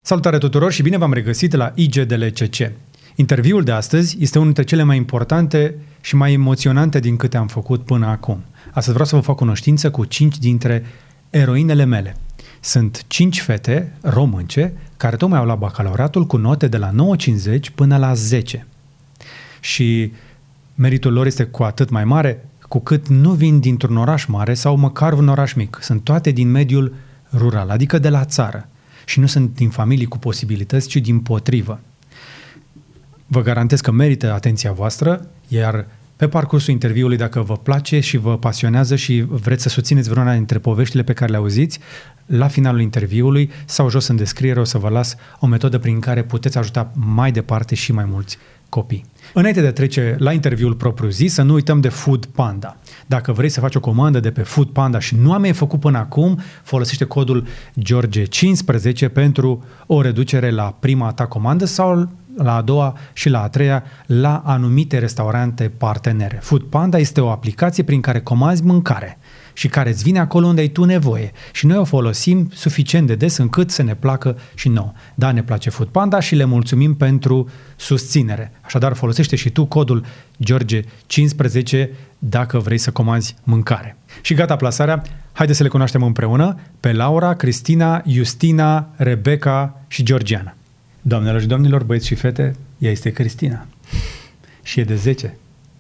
Salutare tuturor și bine v-am regăsit la IGDLCC. Interviul de astăzi este unul dintre cele mai importante și mai emoționante din câte am făcut până acum. Astăzi vreau să vă fac cunoștință cu 5 dintre eroinele mele. Sunt 5 fete românce care tocmai au luat bacalaureatul cu note de la 9,50 până la 10. Și meritul lor este cu atât mai mare cu cât nu vin dintr-un oraș mare sau măcar un oraș mic. Sunt toate din mediul rural, adică de la țară. Și nu sunt din familii cu posibilități, ci dimpotrivă. Vă garantez că merită atenția voastră, iar pe parcursul interviului, dacă vă place și vă pasionează și vreți să susțineți vreuna dintre poveștile pe care le auziți, la finalul interviului sau jos în descriere o să vă las o metodă prin care puteți ajuta mai departe și mai mulți copii. Înainte de a trece la interviul propriu-zis, să nu uităm de Food Panda. Dacă vrei să faci o comandă de pe Food Panda și nu am mai făcut până acum, folosește codul George15 pentru o reducere la prima ta comandă sau la a doua și la a treia la anumite restaurante partenere. Food Panda este o aplicație prin care comanzi mâncare și care îți vine acolo unde ai tu nevoie. Și noi o folosim suficient de des încât să ne placă și nouă. Da, ne place Food Panda și le mulțumim pentru susținere. Așadar, folosește și tu codul George15 dacă vrei să comanzi mâncare. Și gata plasarea, haideți să le cunoaștem împreună pe Laura, Cristina, Justina, Rebecca și Georgiana. Doamnelor și domnilor, băieți și fete, ea este Cristina și e de 10.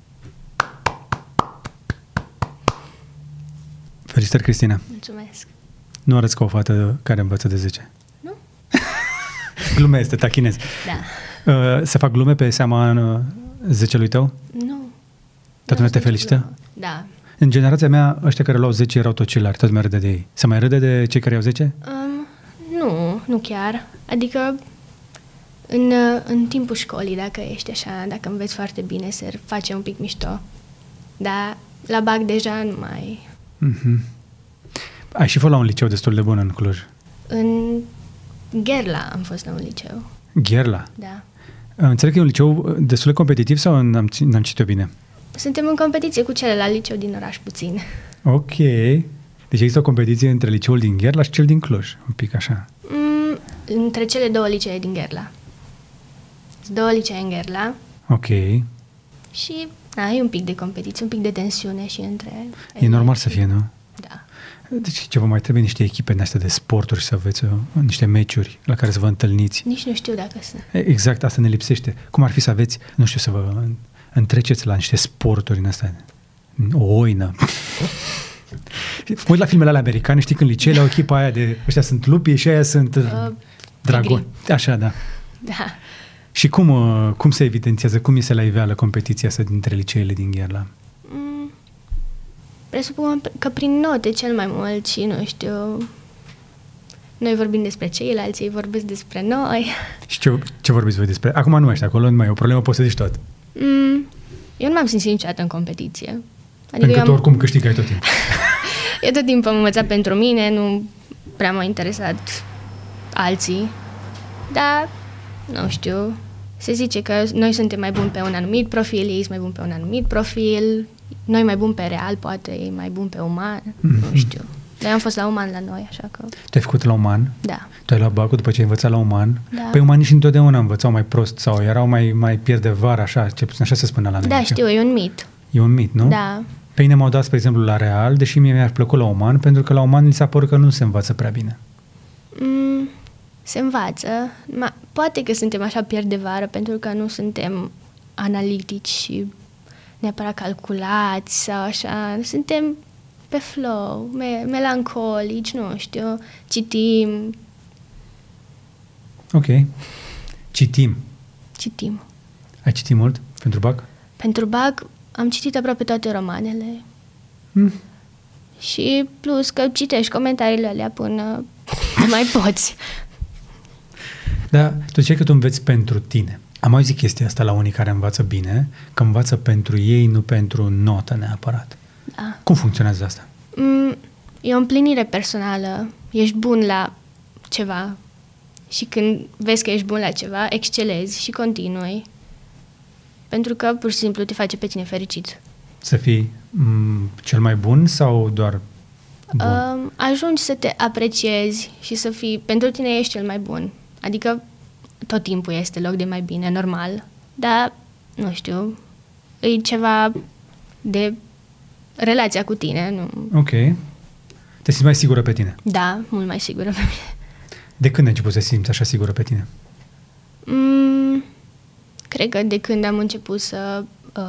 Felicitări, Cristina. Mulțumesc. Nu arăți ca o fată care învață de 10. Nu? Glume este, tachinez. Da. Se fac glume pe seama 10-lui tău? Nu. Toată lumea te felicită? Glumă. Da. În generația mea, ăștia care luau 10 erau tocilari, toți mai râde de ei. Se mai râde de cei care iau 10? Nu chiar. Adică în timpul școlii, dacă ești așa, dacă înveți foarte bine, se face un pic mișto. Dar la bac deja nu mai... Mm-hmm. Ai și fost la un liceu destul de bun în Cluj. În Gherla am fost la un liceu. Gherla? Da. Înțeleg că e un liceu destul de competitiv sau n-am citit eu bine? Suntem în competiție cu celălalt liceu din oraș puțin. Ok. Deci există o competiție între liceul din Gherla și cel din Cluj, un pic așa. Între cele două licee din Gherla. Sunt două licee în Gherla. Ok. Și e un pic de competiție, un pic de tensiune și între... E normal să fie, nu? Da. Deci ce vă mai trebuie niște echipe din astea de sporturi și să aveți niște meciuri la care să vă întâlniți. Nici nu știu dacă sunt. Exact, asta ne lipsește. Cum ar fi să aveți, nu știu, să vă întreceți la niște sporturi în astea, o oină. Mă uit la filmele alea americane, știi, când liceele au echipa aia de, ăștia sunt lupii și aia sunt dragoni. Așa, da. Da. Și cum se evidențiază, cum iese la iveală competiția asta dintre liceele din Gherla? Presupun că prin note cel mai mult și nu știu, noi vorbim despre ceilalți, ei vorbesc despre noi. Și ce vorbiți voi despre? Acum nu mai ești acolo, nu mai e o problemă, poți să zici tot. Eu nu m-am simțit niciodată în competiție. Adică pentru că oricum câștigai tot timpul. Eu tot timpul am învățat pentru mine, nu prea m-a interesat alții, dar nu știu, se zice că noi suntem mai buni pe un anumit profil, ei sunt mai buni pe un anumit profil, noi mai buni pe real, poate ei mai buni pe uman, nu știu. Dar am fost la uman la noi, așa că... Tu ai făcut la uman? Da. Tu ai luat bacul după ce ai învățat la uman? Da. Păi umanii și întotdeauna învățau mai prost sau erau mai pierdevar, așa, așa se spune la noi. Da, știu, e un mit. E un mit, nu? Da. Pe mine m-au dat, spre exemplu, la real, deși mie mi-ar plăcut la uman, pentru că la uman li s-a părut că nu se învață prea bine. Se învață. Poate că suntem așa pierdevară pentru că nu suntem analitici și neapărat calculați sau așa. Suntem pe flow, melancolici, nu știu, citim. Ok. Citim. Ai citit mult pentru BAC? Pentru BAC am citit aproape toate romanele. Și plus că citești comentariile alea până nu mai poți. Da, tu ziceai că tu înveți pentru tine. Am auzit chestia asta la unii care învață bine, că învață pentru ei, nu pentru notă neapărat. Da. Cum funcționează asta? E o împlinire personală. Ești bun la ceva și când vezi că ești bun la ceva, excelezi și continui. Pentru că pur și simplu te face pe tine fericit. Să fii cel mai bun sau doar bun? Ajungi să te apreciezi și să fii... Pentru tine ești cel mai bun. Adică tot timpul este loc de mai bine, normal. Dar, nu știu, e ceva de relația cu tine. Nu. Ok. Te simți mai sigură pe tine? Da, mult mai sigură pe mine. De când ai început să te simți așa sigură pe tine? Cred că de când am început să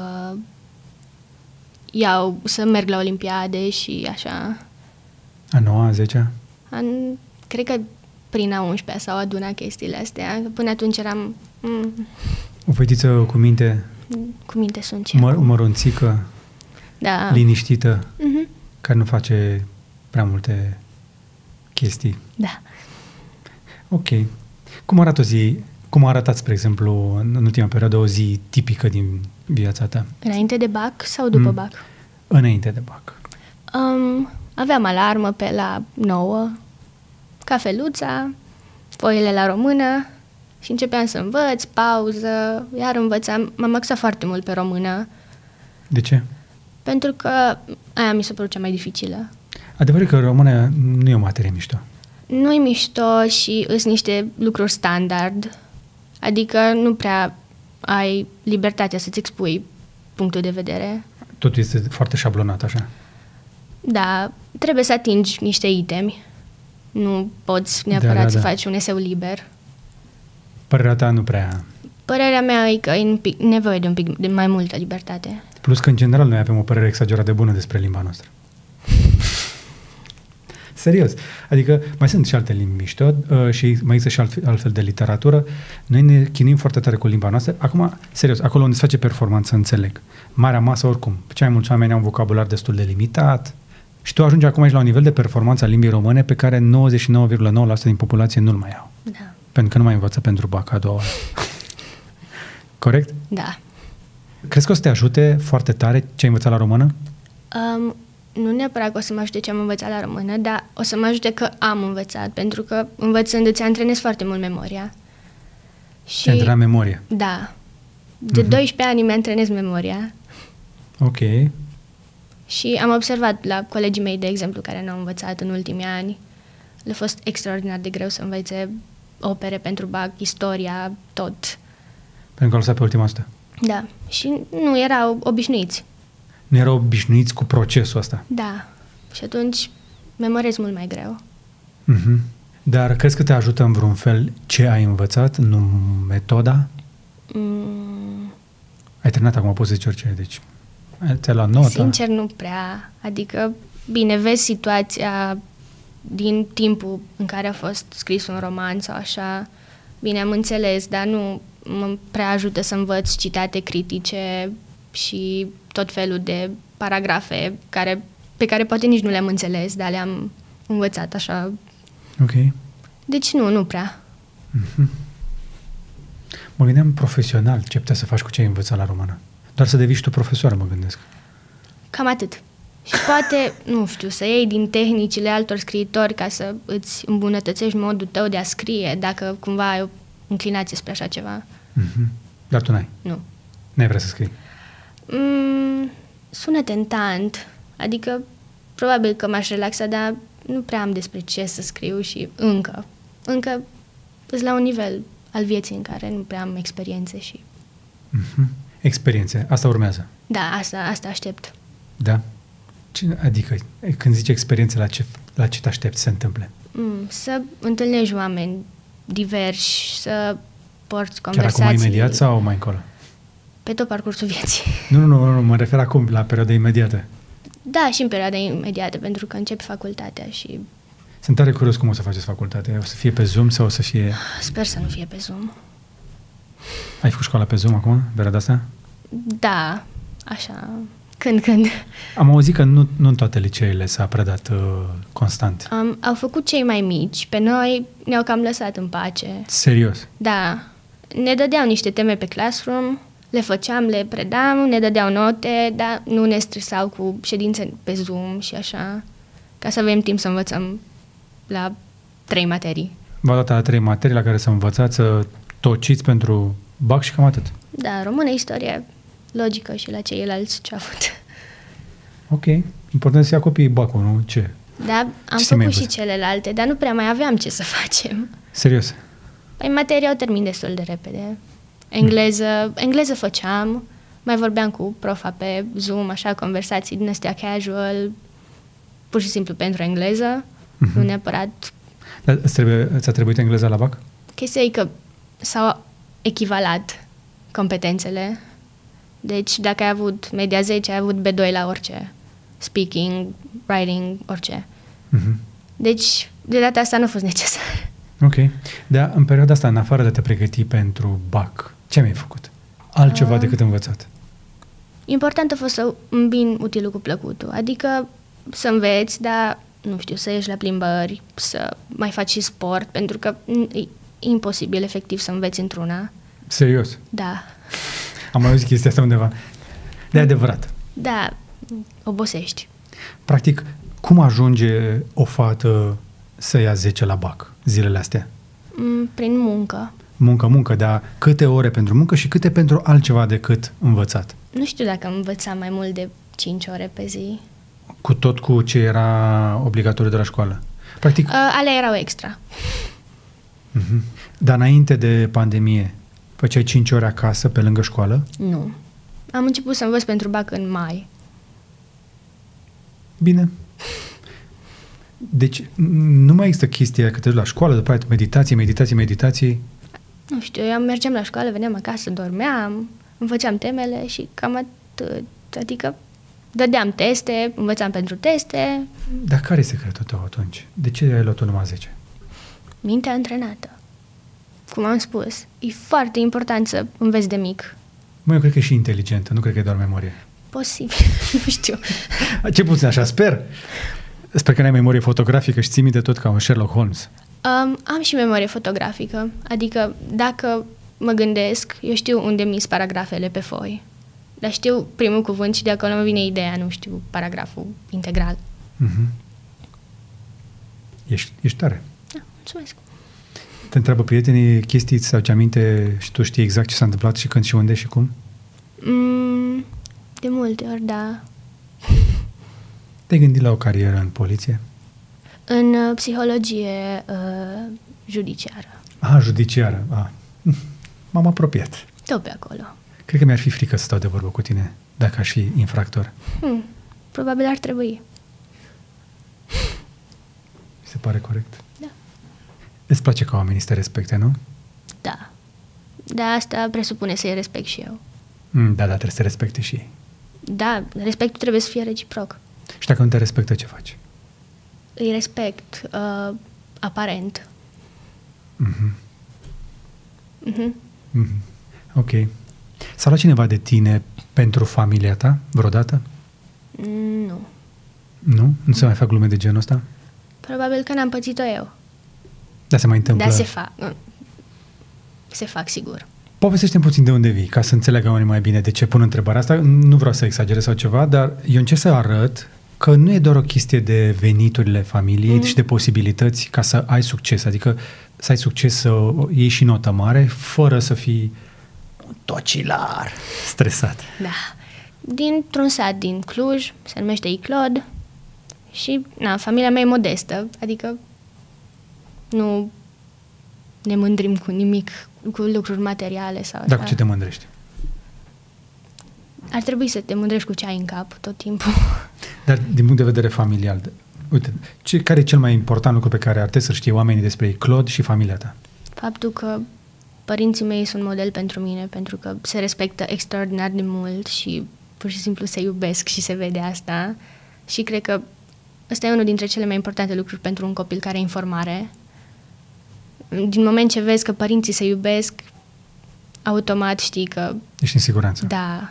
să merg la olimpiade și așa. A 9-a, a 10-a? Cred că prin a 11-a s-au adunat chestiile astea. Până atunci eram... O fetiță cu minte... Cu minte sunt măronțică, da. Liniștită, care nu face prea multe chestii. Da. Ok. Cum a arătat, spre exemplu, în ultima perioadă, o zi tipică din viața ta? Înainte de BAC sau după BAC? Înainte de BAC. Aveam alarmă pe la 9, cafeluța, foile la română și începeam să învăț, pauză, iar învățam. M-am axat foarte mult pe română. De ce? Pentru că aia mi se părut cea mai dificilă. Adevărul că română nu e o materie mișto. Nu e mișto și îs niște lucruri standard. Adică nu prea ai libertatea să-ți expui punctul de vedere. Totul este foarte șablonat, așa? Da, trebuie să atingi niște itemi. Nu poți neapărat să faci un eseu liber. Părerea ta nu prea... Părerea mea e că e nevoie de un pic de mai multă libertate. Plus că, în general, noi avem o părere exagerat de bună despre limba noastră. Serios. Adică mai sunt și alte limbi mișto și mai există și altfel de literatură. Noi ne chinuim foarte tare cu limba noastră. Acum, serios, acolo unde se face performanță, înțeleg. Marea masă, oricum. Cei mai mulți oameni au un vocabular destul de limitat și tu ajungi acum aici la un nivel de performanță a limbii române pe care 99,9% din populație nu-l mai au. Da. Pentru că nu mai învață pentru BAC a doua oară. Corect? Da. Crezi că o să te ajute foarte tare ce ai învățat la română? Nu neapărat că o să mă ajute ce am învățat la română, dar o să mă ajute că am învățat, pentru că învățând îți antrenezi foarte mult memoria. Și te antrenezi memoria? Da. De 12 ani mi antrenez memoria. Ok. Și am observat la colegii mei, de exemplu, care n-au învățat în ultimii ani, le-a fost extraordinar de greu să învețe opere pentru BAC, istoria, tot. Pentru că au lăsat pe ultima sută. Da. Și nu erau obișnuiți. Nu erau obișnuiți cu procesul ăsta. Da. Și atunci memorez mult mai greu. Dar crezi că te ajută în vreun fel ce ai învățat, nu metoda? Ai terminat acum, poți să zici orice, deci ți-ai luat nota? Sincer, nu prea. Adică, bine, vezi situația din timpul în care a fost scris un roman sau așa. Bine, am înțeles, dar nu mă prea ajută să învăț citate critice și tot felul de paragrafe pe care poate nici nu le-am înțeles, dar le-am învățat așa. Ok. Deci nu prea. Mă gândeam profesional ce putea să faci cu ce ai învățat la română. Doar să devii și tu profesoară, mă gândesc. Cam atât. Și poate, nu știu, să iei din tehnicile altor scriitori ca să îți îmbunătățești modul tău de a scrie, dacă cumva ai o inclinație spre așa ceva. Dar tu n-ai? Nu. N-ai vrea să scrii? Sună tentant. Adică, probabil că m-aș relaxa, dar nu prea am despre ce să scriu și încă sunt la un nivel al vieții în care nu prea am experiențe și... Experiențe. Asta urmează. Da, asta aștept. Da? Adică, când zici experiențe, la ce te aștepți să se întâmple? Să întâlnești oameni diversi, să porți conversații. Chiar acum imediat sau mai încolo? Pe tot parcursul vieții. Nu, mă refer acum, la perioada imediată. Da, și în perioada imediată, pentru că începi facultatea și... Sunt tare curios cum o să faceți facultatea. O să fie pe Zoom sau o să fie... Sper să nu fie pe Zoom. Ai făcut școala pe Zoom acum, perioada asta? Da, așa, când. Am auzit că nu în toate liceele s-a predat constant. Au făcut cei mai mici. Pe noi ne-au cam lăsat în pace. Serios? Da. Ne dădeau niște teme pe Classroom, le făceam, le predam, ne dădeau note, dar nu ne stresau cu ședințe pe Zoom și așa, ca să avem timp să învățăm la 3 materii. V-au dat la 3 materii la care să învățați să tociți pentru BAC și cam atât. Da, română, istorie, logică și la ceilalți ce-a avut. Ok. Important să ia copiii BAC-ul, nu? Ce? Da, am făcut și celelalte, dar nu prea mai aveam ce să facem. Serios? Păi materia o termin destul de repede. Engleză făceam, mai vorbeam cu profa pe Zoom, așa, conversații din astea casual, pur și simplu pentru engleză, nu neapărat. Dar ți-a trebuit engleza la BAC? Chestia e că s-au echivalat competențele. Deci dacă ai avut media 10, ai avut B2 la orice. Speaking, writing, orice. Deci, de data asta nu a fost necesar. Ok. Dar în perioada asta, în afară de a te pregăti pentru BAC, ce mi-ai făcut? Altceva decât învățat? Important a fost să îmbin utilul cu plăcutul. Adică să înveți, dar, nu știu, să ieși la plimbări, să mai faci și sport, pentru că e imposibil, efectiv, să înveți într-una. Serios? Da. Am mai auzit chestia asta undeva. De adevărat. Da, obosești. Practic, cum ajunge o fată să ia 10 la BAC zilele astea? Prin muncă. Muncă, dar câte ore pentru muncă și câte pentru altceva decât învățat? Nu știu dacă învățam mai mult de 5 ore pe zi. Cu ce era obligatoriu de la școală? Practic... alea erau extra. Dar înainte de pandemie, făceai 5 ore acasă pe lângă școală? Nu. Am început să învăț pentru BAC în mai. Bine. Deci nu mai există chestia că te duci la școală, după aia meditații. Nu știu, eu mergeam la școală, veneam acasă, dormeam, îmi făceam temele și cam atât. Adică dădeam teste, învățam pentru teste. Dar care e secretul tău atunci? De ce ai luat-o numai 10? Mintea antrenată. Cum am spus, e foarte important să înveți de mic. Eu cred că e și inteligentă, nu cred că e doar memorie. Posibil, nu știu. Ce puțin așa, sper. Sper că n-ai memorie fotografică și ții minte tot ca un Sherlock Holmes. Am și memorie fotografică, adică dacă mă gândesc, eu știu unde mi-s paragrafele pe foi. Dar știu primul cuvânt și de acolo mă vine ideea, nu știu paragraful integral. Ești tare. Da, mulțumesc. Te întreabă prietenii chestii, sau ce aminte și tu știi exact ce s-a întâmplat și când și unde și cum? De multe ori, da. Te-ai gândit la o carieră în poliție? În psihologie judiciară. Judiciară. M-am apropiat. Tot pe acolo. Cred că mi-ar fi frică să stau de vorbă cu tine, dacă aș fi infractor. Probabil ar trebui. Mi se pare corect? Da. Îți place ca oamenii să te respecte, nu? Da. Dar asta presupune să-i respect și eu. Da, trebuie să te respecte și ei. Da, respectul trebuie să fie reciproc. Și dacă nu te respectă, ce faci? Îi respect aparent. Ok. S-a luat cineva de tine pentru familia ta vreodată? Nu. Nu? Nu se mai fac glume de genul ăsta? Probabil că n-am pățit-o eu. Da, se mai întâmplă. Da, se fac. Se fac, sigur. Povestește-mi puțin de unde vii, ca să înțeleagă oamenii mai bine de ce pun întrebarea asta. Nu vreau să exagerez sau ceva, dar eu încerc să arăt că nu e doar o chestie de veniturile familiei și de posibilități ca să ai succes. Adică să ai succes să iei și notă mare, fără să fii un tocilar stresat. Da. Dintr-un sat din Cluj, se numește Iclod, și familia mea e modestă, adică nu ne mândrim cu nimic, cu lucruri materiale sau așa. Dar cu ce te mândrești? Ar trebui să te mândrești cu ce ai în cap tot timpul. Dar din punct de vedere familial, uite, care e cel mai important lucru pe care ar trebui să știe oamenii despre Iclod și familia ta? Faptul că părinții mei sunt model pentru mine, pentru că se respectă extraordinar de mult și pur și simplu se iubesc și se vede asta. Și cred că ăsta e unul dintre cele mai importante lucruri pentru un copil care e în formare. Din moment ce vezi că părinții se iubesc, automat știi că... Ești în siguranță. Da.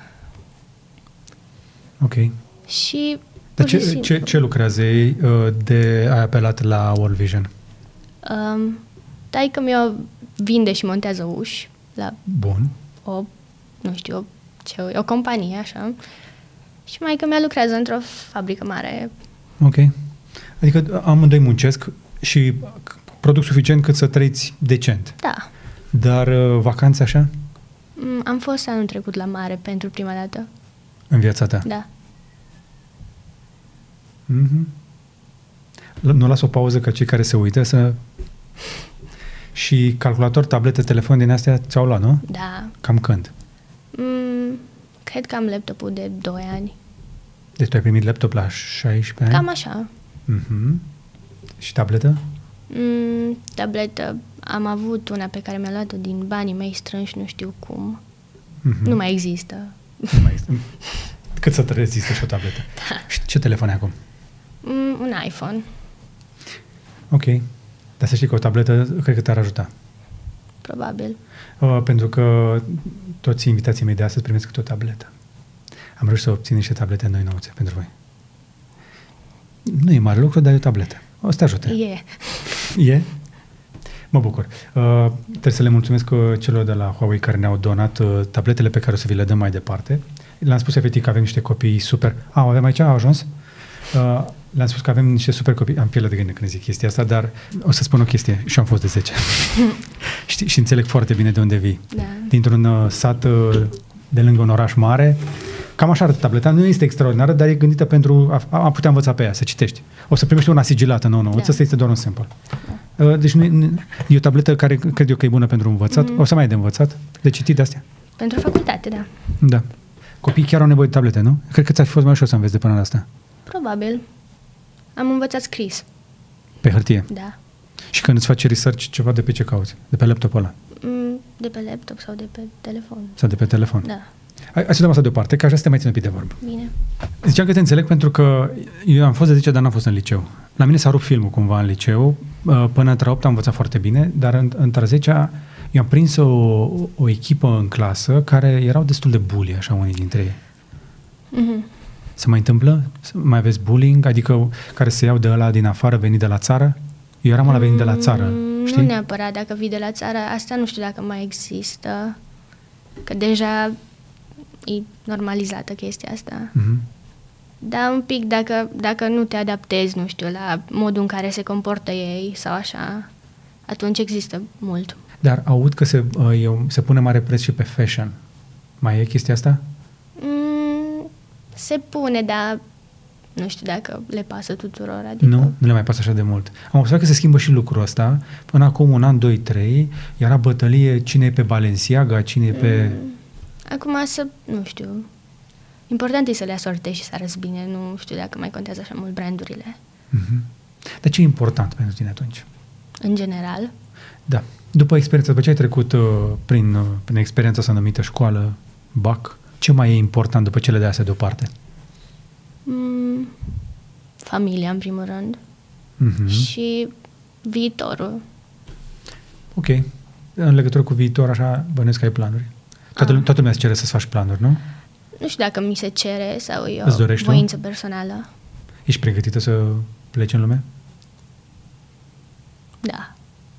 Ok. Și... Dar ce lucrează ei de ai apelat la World Vision? Taică mi-o vinde și montează uși la Bun. o companie, așa. Și maică mea lucrează într-o fabrică mare. Ok. Adică amândoi muncesc și produc suficient cât să trăiți decent. Da. Dar vacanțe așa? Am fost anul trecut la mare pentru prima dată. În viața ta? Da. Nu las o pauză ca cei care se uită să... Și calculator, tablete, telefon din astea ți-au luat, nu? Da. Cam când? Cred că am laptopul de 2 ani. Deci tu ai primit laptop la 16 ani? Cam așa. Și tabletă? Tabletă. Am avut una pe care mi-a luat-o din banii mei strânși, nu știu cum. Nu mai există. Nu mai există. Cât să rezistă și o tabletă. Da. Și ce telefon ai acum? Un iPhone. Ok. Dar să știi că o tabletă cred că te-ar ajuta. Probabil. Pentru că toți invitații mei de astăzi primesc câte o tabletă. Am reușit să obțin niște tablete noi nouțe pentru voi. Nu e mare lucru, dar e o tabletă. O să te ajute. E? Mă bucur. Trebuie să le mulțumesc celor de la Huawei care ne-au donat tabletele pe care o să vi le dăm mai departe. Le-am spus efectiv că avem niște copii super... avem aici? A ajuns? Le-am spus că avem niște super copii. Am piele de gândă când zic chestia asta, dar o să spun o chestie. Și am fost de 10. Și înțeleg foarte bine de unde vii. Da. Dintr-un sat de lângă un oraș mare. Cam așa arată tableta. Nu este extraordinară, dar e gândită pentru a putea învăța pe ea, să citești. O să primești una sigilată, nu. Asta este doar un sample. Deci e o tabletă care cred eu că e bună pentru învățat. O să mai ai de învățat, de citit de astea. Pentru facultate, da. Da. Copiii chiar au nevoie de tablete, nu? Cred că ți-ar fi fost mai ușor să înveți de până la asta. Probabil. Am învățat scris. Pe hârtie? Da. Și când îți faci research ceva, de pe ce cauți? De pe laptopul ăla? De pe laptop sau de pe telefon. Sau de pe telefon? Da. Hai să dăm asta deoparte, că așa să te mai țin un pic de vorbă. Bine. Ziceam că te înțeleg pentru că eu am fost de 10, dar n-am fost în liceu. La mine s-a rupt filmul cumva în liceu. Până între 8 am învățat foarte bine, dar între 10 eu am prins o echipă în clasă care erau destul de bully, așa, unii dintre ei. Se mai întâmplă? Mai aveți bullying? Adică care se iau de ăla din afară, venit de la țară? Eu eram la venit de la țară, știi? Nu neapărat dacă vii de la țară. Asta nu știu dacă mai există. Că deja e normalizată chestia asta. Dar un pic dacă nu te adaptezi, nu știu, la modul în care se comportă ei sau așa, atunci există mult. Dar aud că se pune mare preț și pe fashion. Mai e chestia asta? Se pune, dar nu știu dacă le pasă tuturor. Adică... Nu le mai pasă așa de mult. Am observat că se schimbă și lucrul ăsta. Până acum 1 an, 2, 3, era bătălie cine e pe Balenciaga, cine e pe... Acum nu știu. Important e să le asortezi și să arăți bine. Nu știu dacă mai contează așa mult brandurile. Dar ce e important pentru tine atunci? În general? Da. După experiența, după ce ai trecut prin experiența asta numită școală, BAC, ce mai e important după cele de astea deoparte? Familia, în primul rând. Și viitorul. Ok. În legătură cu viitor, așa, bănuiesc că ai planuri. Toată lumea îți cere să-ți faci planuri, nu? Nu știu dacă mi se cere sau e o voință personală. Ești pregătită să pleci în lume? Da.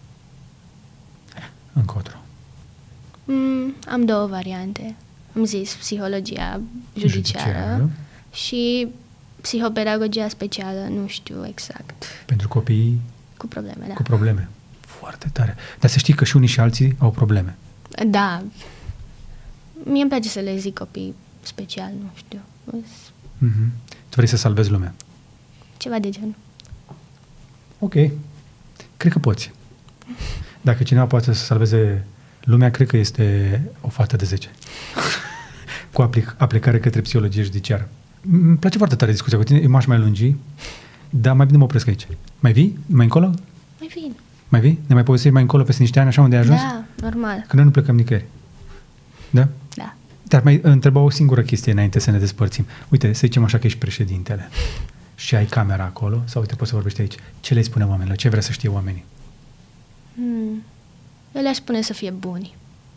Încotro? Am 2 variante. Am zis psihologia judiciară și psihopedagogia specială, nu știu exact. Pentru copii cu probleme, da. Cu probleme. Foarte tare. Dar să știi că și unii și alții au probleme. Da. Mie îmi place să le zic copii special, nu știu. Tu vrei să salvezi lumea. Ceva de genul. Ok. Cred că poți. Dacă cineva poate să salveze lumea, cred că este o fată de 10. Cu aplicare către psihologie judiciară. Îmi place foarte tare discuția cu tine. Eu m-aș mai lungi, dar mai bine mă opresc aici. Mai vii? Mai încolo? Mai vin. Mai vii? Ne mai povestești mai încolo peste niște ani, așa unde ai ajuns? Da, normal. Că noi nu plecăm nicăieri. Da? Da. Dar mai întreba o singură chestie înainte să ne despărțim. Uite, să zicem așa că ești președintele și ai camera acolo, sau uite, poți să vorbești aici. Ce le spune oamenilor? Ce vrea să știe oamenii? Eu le-aș spune să fie buni.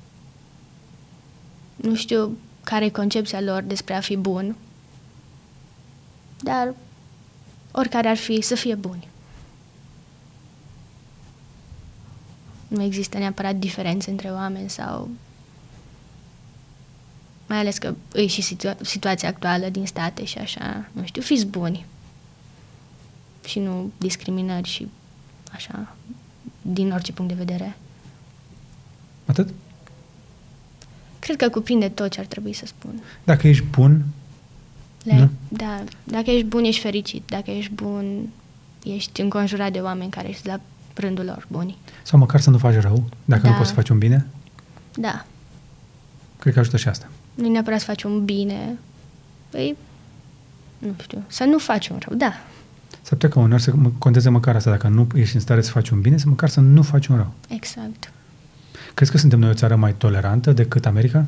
Nu știu care e concepția lor despre a fi bun, dar oricare ar fi, să fie buni. Nu există neapărat diferențe între oameni sau... Mai ales că e și situația actuală din state și așa, nu știu, fiți buni. Și nu discriminări și așa, din orice punct de vedere. Atât? Cred că cuprinde tot ce ar trebui să spun. Dacă ești bun... Da, dacă ești bun, ești fericit. Dacă ești bun, ești înconjurat de oameni care îți rândul lor buni. Sau măcar să nu faci rău, dacă Da. nu poți să faci un bine? Da. Cred că ajută și asta. Nu neapărat să faci un bine. Păi, nu știu, să nu faci un rău, da. S-ar putea ca uneori să conteze măcar asta, dacă nu ești în stare să faci un bine, să măcar să nu faci un rău. Exact. Crezi că suntem noi o țară mai tolerantă decât America?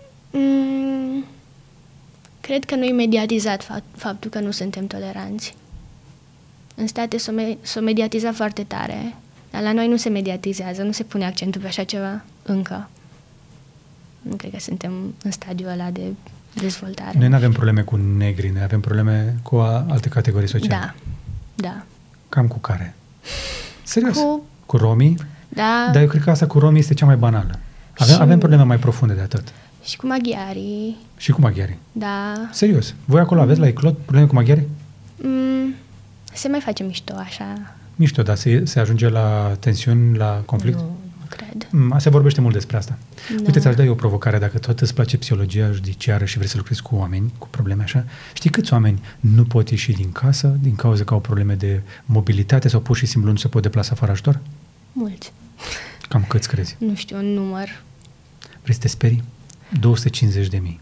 Cred că nu-i mediatizat faptul că nu suntem toleranți. În state s-o mediatiza foarte tare, dar la noi nu se mediatizează, nu se pune accentul pe așa ceva încă. Nu cred că suntem în stadiul ăla de dezvoltare. Noi nu avem probleme cu negri, noi avem probleme cu alte categorii sociale. Da. Cam cu care? Serios? Cu romii? Da. Dar eu cred că asta cu romii este cea mai banală. Avem probleme mai profunde de atât. Și cu maghiarii. Și cu maghiarii. Da. Serios? Voi acolo aveți la Iclot probleme cu maghiarii? Se mai face mișto așa. Mișto, dar se ajunge la tensiuni, la conflict? Nu cred. Se vorbește mult despre asta. Da. Uite, ți-aș da eu o provocare. Dacă tot îți place psihologia judiciară și vrei să lucrezi cu oameni, cu probleme așa, știi câți oameni nu pot ieși din casă din cauza că au probleme de mobilitate sau pur și simplu nu se pot deplasa fără ajutor? Mulți. Cam câți crezi? Nu știu, un număr. Vrei să te sperii? 250.000.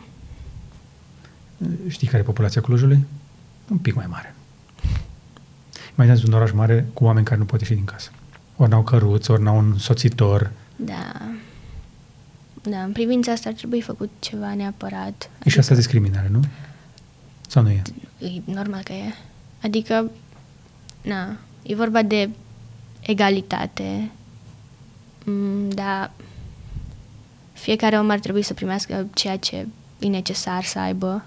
Știi care e populația Clujului? Un pic mai mare. Imaginează un oraș mare cu oameni care nu pot ieși din casă. Ori n-au căruți, ori n-au un soțitor. Da. Da, în privința asta ar trebui făcut ceva neapărat. E și asta discriminare, nu? Sau nu e? E normal că e. Adică, e vorba de egalitate, dar fiecare om ar trebui să primească ceea ce e necesar să aibă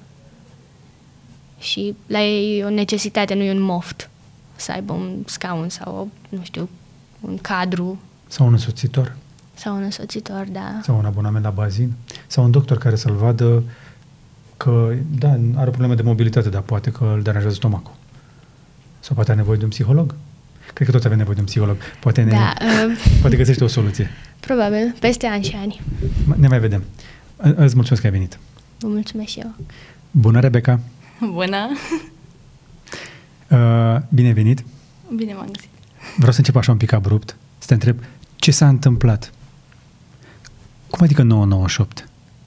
și la ei e o necesitate, nu e un moft să aibă un scaun sau, nu știu, un cadru. Sau un însoțitor. Sau un însoțitor, da. Sau un abonament la bazin. Sau un doctor care să-l vadă că, da, are probleme de mobilitate, dar poate că îl deranjează stomacul. Sau poate are nevoie de un psiholog. Cred că toți avem nevoie de un psiholog. Poate poate găsește o soluție. Probabil, peste ani și ani. Ne mai vedem. Îți mulțumesc că ai venit. Vă mulțumesc și eu. Bună, Rebecca! Bună! Bine ai venit! Bine m-am găsit. Vreau să încep așa un pic abrupt, să te întreb ce s-a întâmplat. Cum adică 998?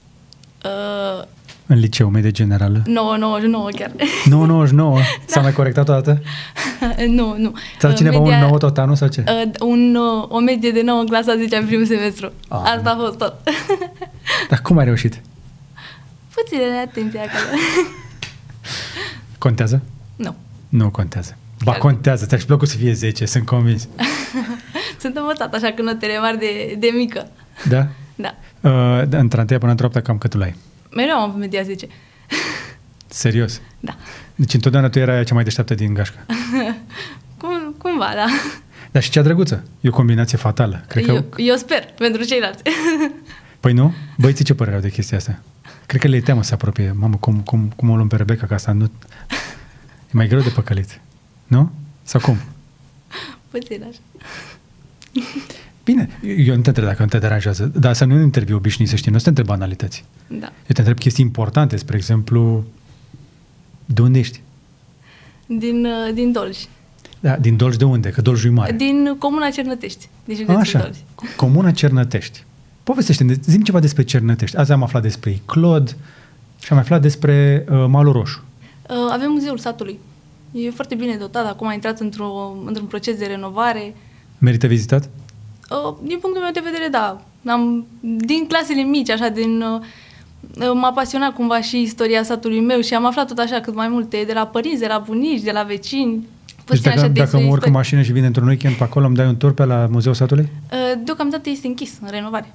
În liceu, medie generală? 999 chiar. 999? S-a mai corectat o dată? Nu. Ți-a dat cineva un 9 tot anul sau ce? O medie de 9 în clasa 10 în primul semestru. Asta a fost tot. Dar cum ai reușit? Puține neatenție acolo. Contează? Nu. Nu contează. Ba, contează. Ți-ar fi plăcut să fie 10, sunt convins. Sunt învățat așa cu notele mari de mică. Da? Da. Între 1 până într-o 8 cam cât l-ai? Mereu am avut media 10. Serios? Da. Deci întotdeauna tu erai cea mai deșteaptă din gașcă. Cumva, da. Dar și cea drăguță. E o combinație fatală. Eu sper, pentru ceilalți. Păi nu? Băieții ce părere au de chestia asta? Cred că le e teamă să se apropie. Mamă, cum o luăm pe Rebecca, că asta nu... E mai greu de păcălit. Nu? Sau cum? Puțin așa. Bine, eu nu te întreb dacă nu te deranjează, dar să nu e un interviu obișnuit, să știi, nu să te întreb banalități. Da. Eu te întreb chestii importante, spre exemplu, de unde ești? Din Dolj. Da, din Dolj de unde? Că Doljul e mare. Din Comuna Cernătești, din județul Așa, Dolj. Comuna Cernătești. Povestește-mi, zi-mi ceva despre Cernătești. Azi am aflat despre Iclod și am aflat despre Malul Roșu. Avem Muzeul Satului. E foarte bine dotat, acum a intrat într-un proces de renovare. Merită vizitat? Din punctul meu de vedere, da. Din clasele mici, așa, m-a pasionat cumva și istoria satului meu și am aflat tot așa cât mai multe de la părinți, de la bunici, de la vecini. Deci dacă mă urc în mașină și vin într-un weekend pe acolo, îmi dai un tur pe la Muzeul Satului? Deocamdată este închis, în renovare.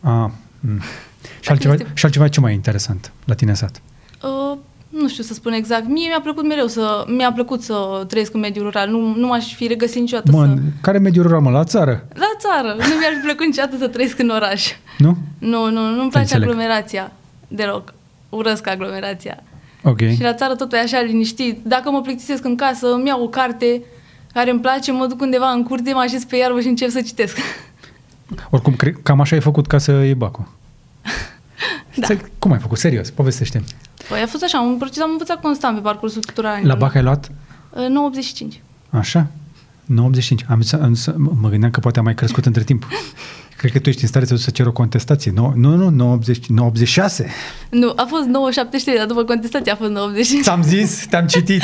Și altceva ce mai interesant la tine în sat? Nu știu să spun exact. Mie mi-a plăcut să trăiesc în mediul rural. Nu m-aș fi regăsit niciodată care mediul rural, mă? La țară? La țară. Nu mi-ar fi plăcut niciodată să trăiesc în oraș. Nu? Nu-mi place aglomerația deloc. Urăsc aglomerația. Ok. Și la țară totul e așa liniștit. Dacă mă plictisesc în casă, îmi iau o carte care îmi place, mă duc undeva în curte, mă așez pe iarbă și încep să citesc. Oricum, cam așa ai făcut ca să iei bacul. Da. Cum ai făcut? Serios, povestește-mi. Păi a fost așa, un proces, am învățat constant pe parcursul tuturor anilor. La bac ai luat? 9,85. Așa? 9,85. Mă gândeam că poate a mai crescut între timp. Cred că tu ești în stare să ceri o contestație. Nu, 9,86. Nu, a fost 9,73, dar după contestație a fost 9,85. Ți-am zis, te-am citit.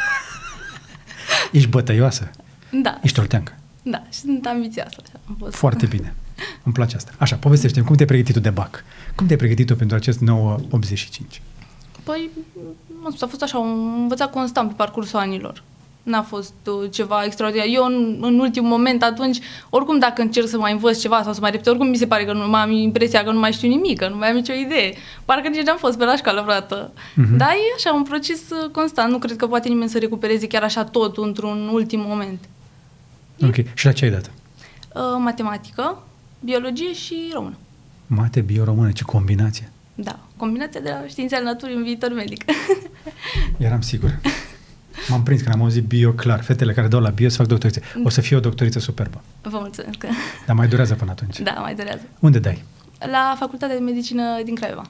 Ești bătăioasă. Da. Ești olteancă. Da, și sunt ambițioasă. Așa, am fost. Foarte bine. Îmi place asta. Așa, povestește-mi, cum te-ai pregătit tu de BAC? Cum te-ai pregătit tu pentru acest 9,85? Păi, a fost așa, am învățat constant pe parcursul anilor. N-a fost ceva extraordinar. Eu, în ultimul moment, atunci, oricum dacă încerc să mai învăț ceva sau să mai repet, oricum mi se pare că nu am impresia că nu mai știu nimic, că nu mai am nicio idee. Parcă nici n-am fost pe la școală vreodată. Dar e așa, un proces constant. Nu cred că poate nimeni să recupereze chiar așa totul într-un ultim moment. Ok. Și la ce ai dat? Matematică, biologie și română. Mate, bio, română. Ce combinație. Da, combinația de la științe ale naturii în viitor medic. Eram sigur. M-am prins când am auzit bio, clar. Fetele care dau la bio să fac doctorițe. O să fie o doctoriță superbă. Vă mulțumesc. Dar mai durează până atunci. Da, mai durează. Unde dai? La Facultatea de Medicină din Craiova.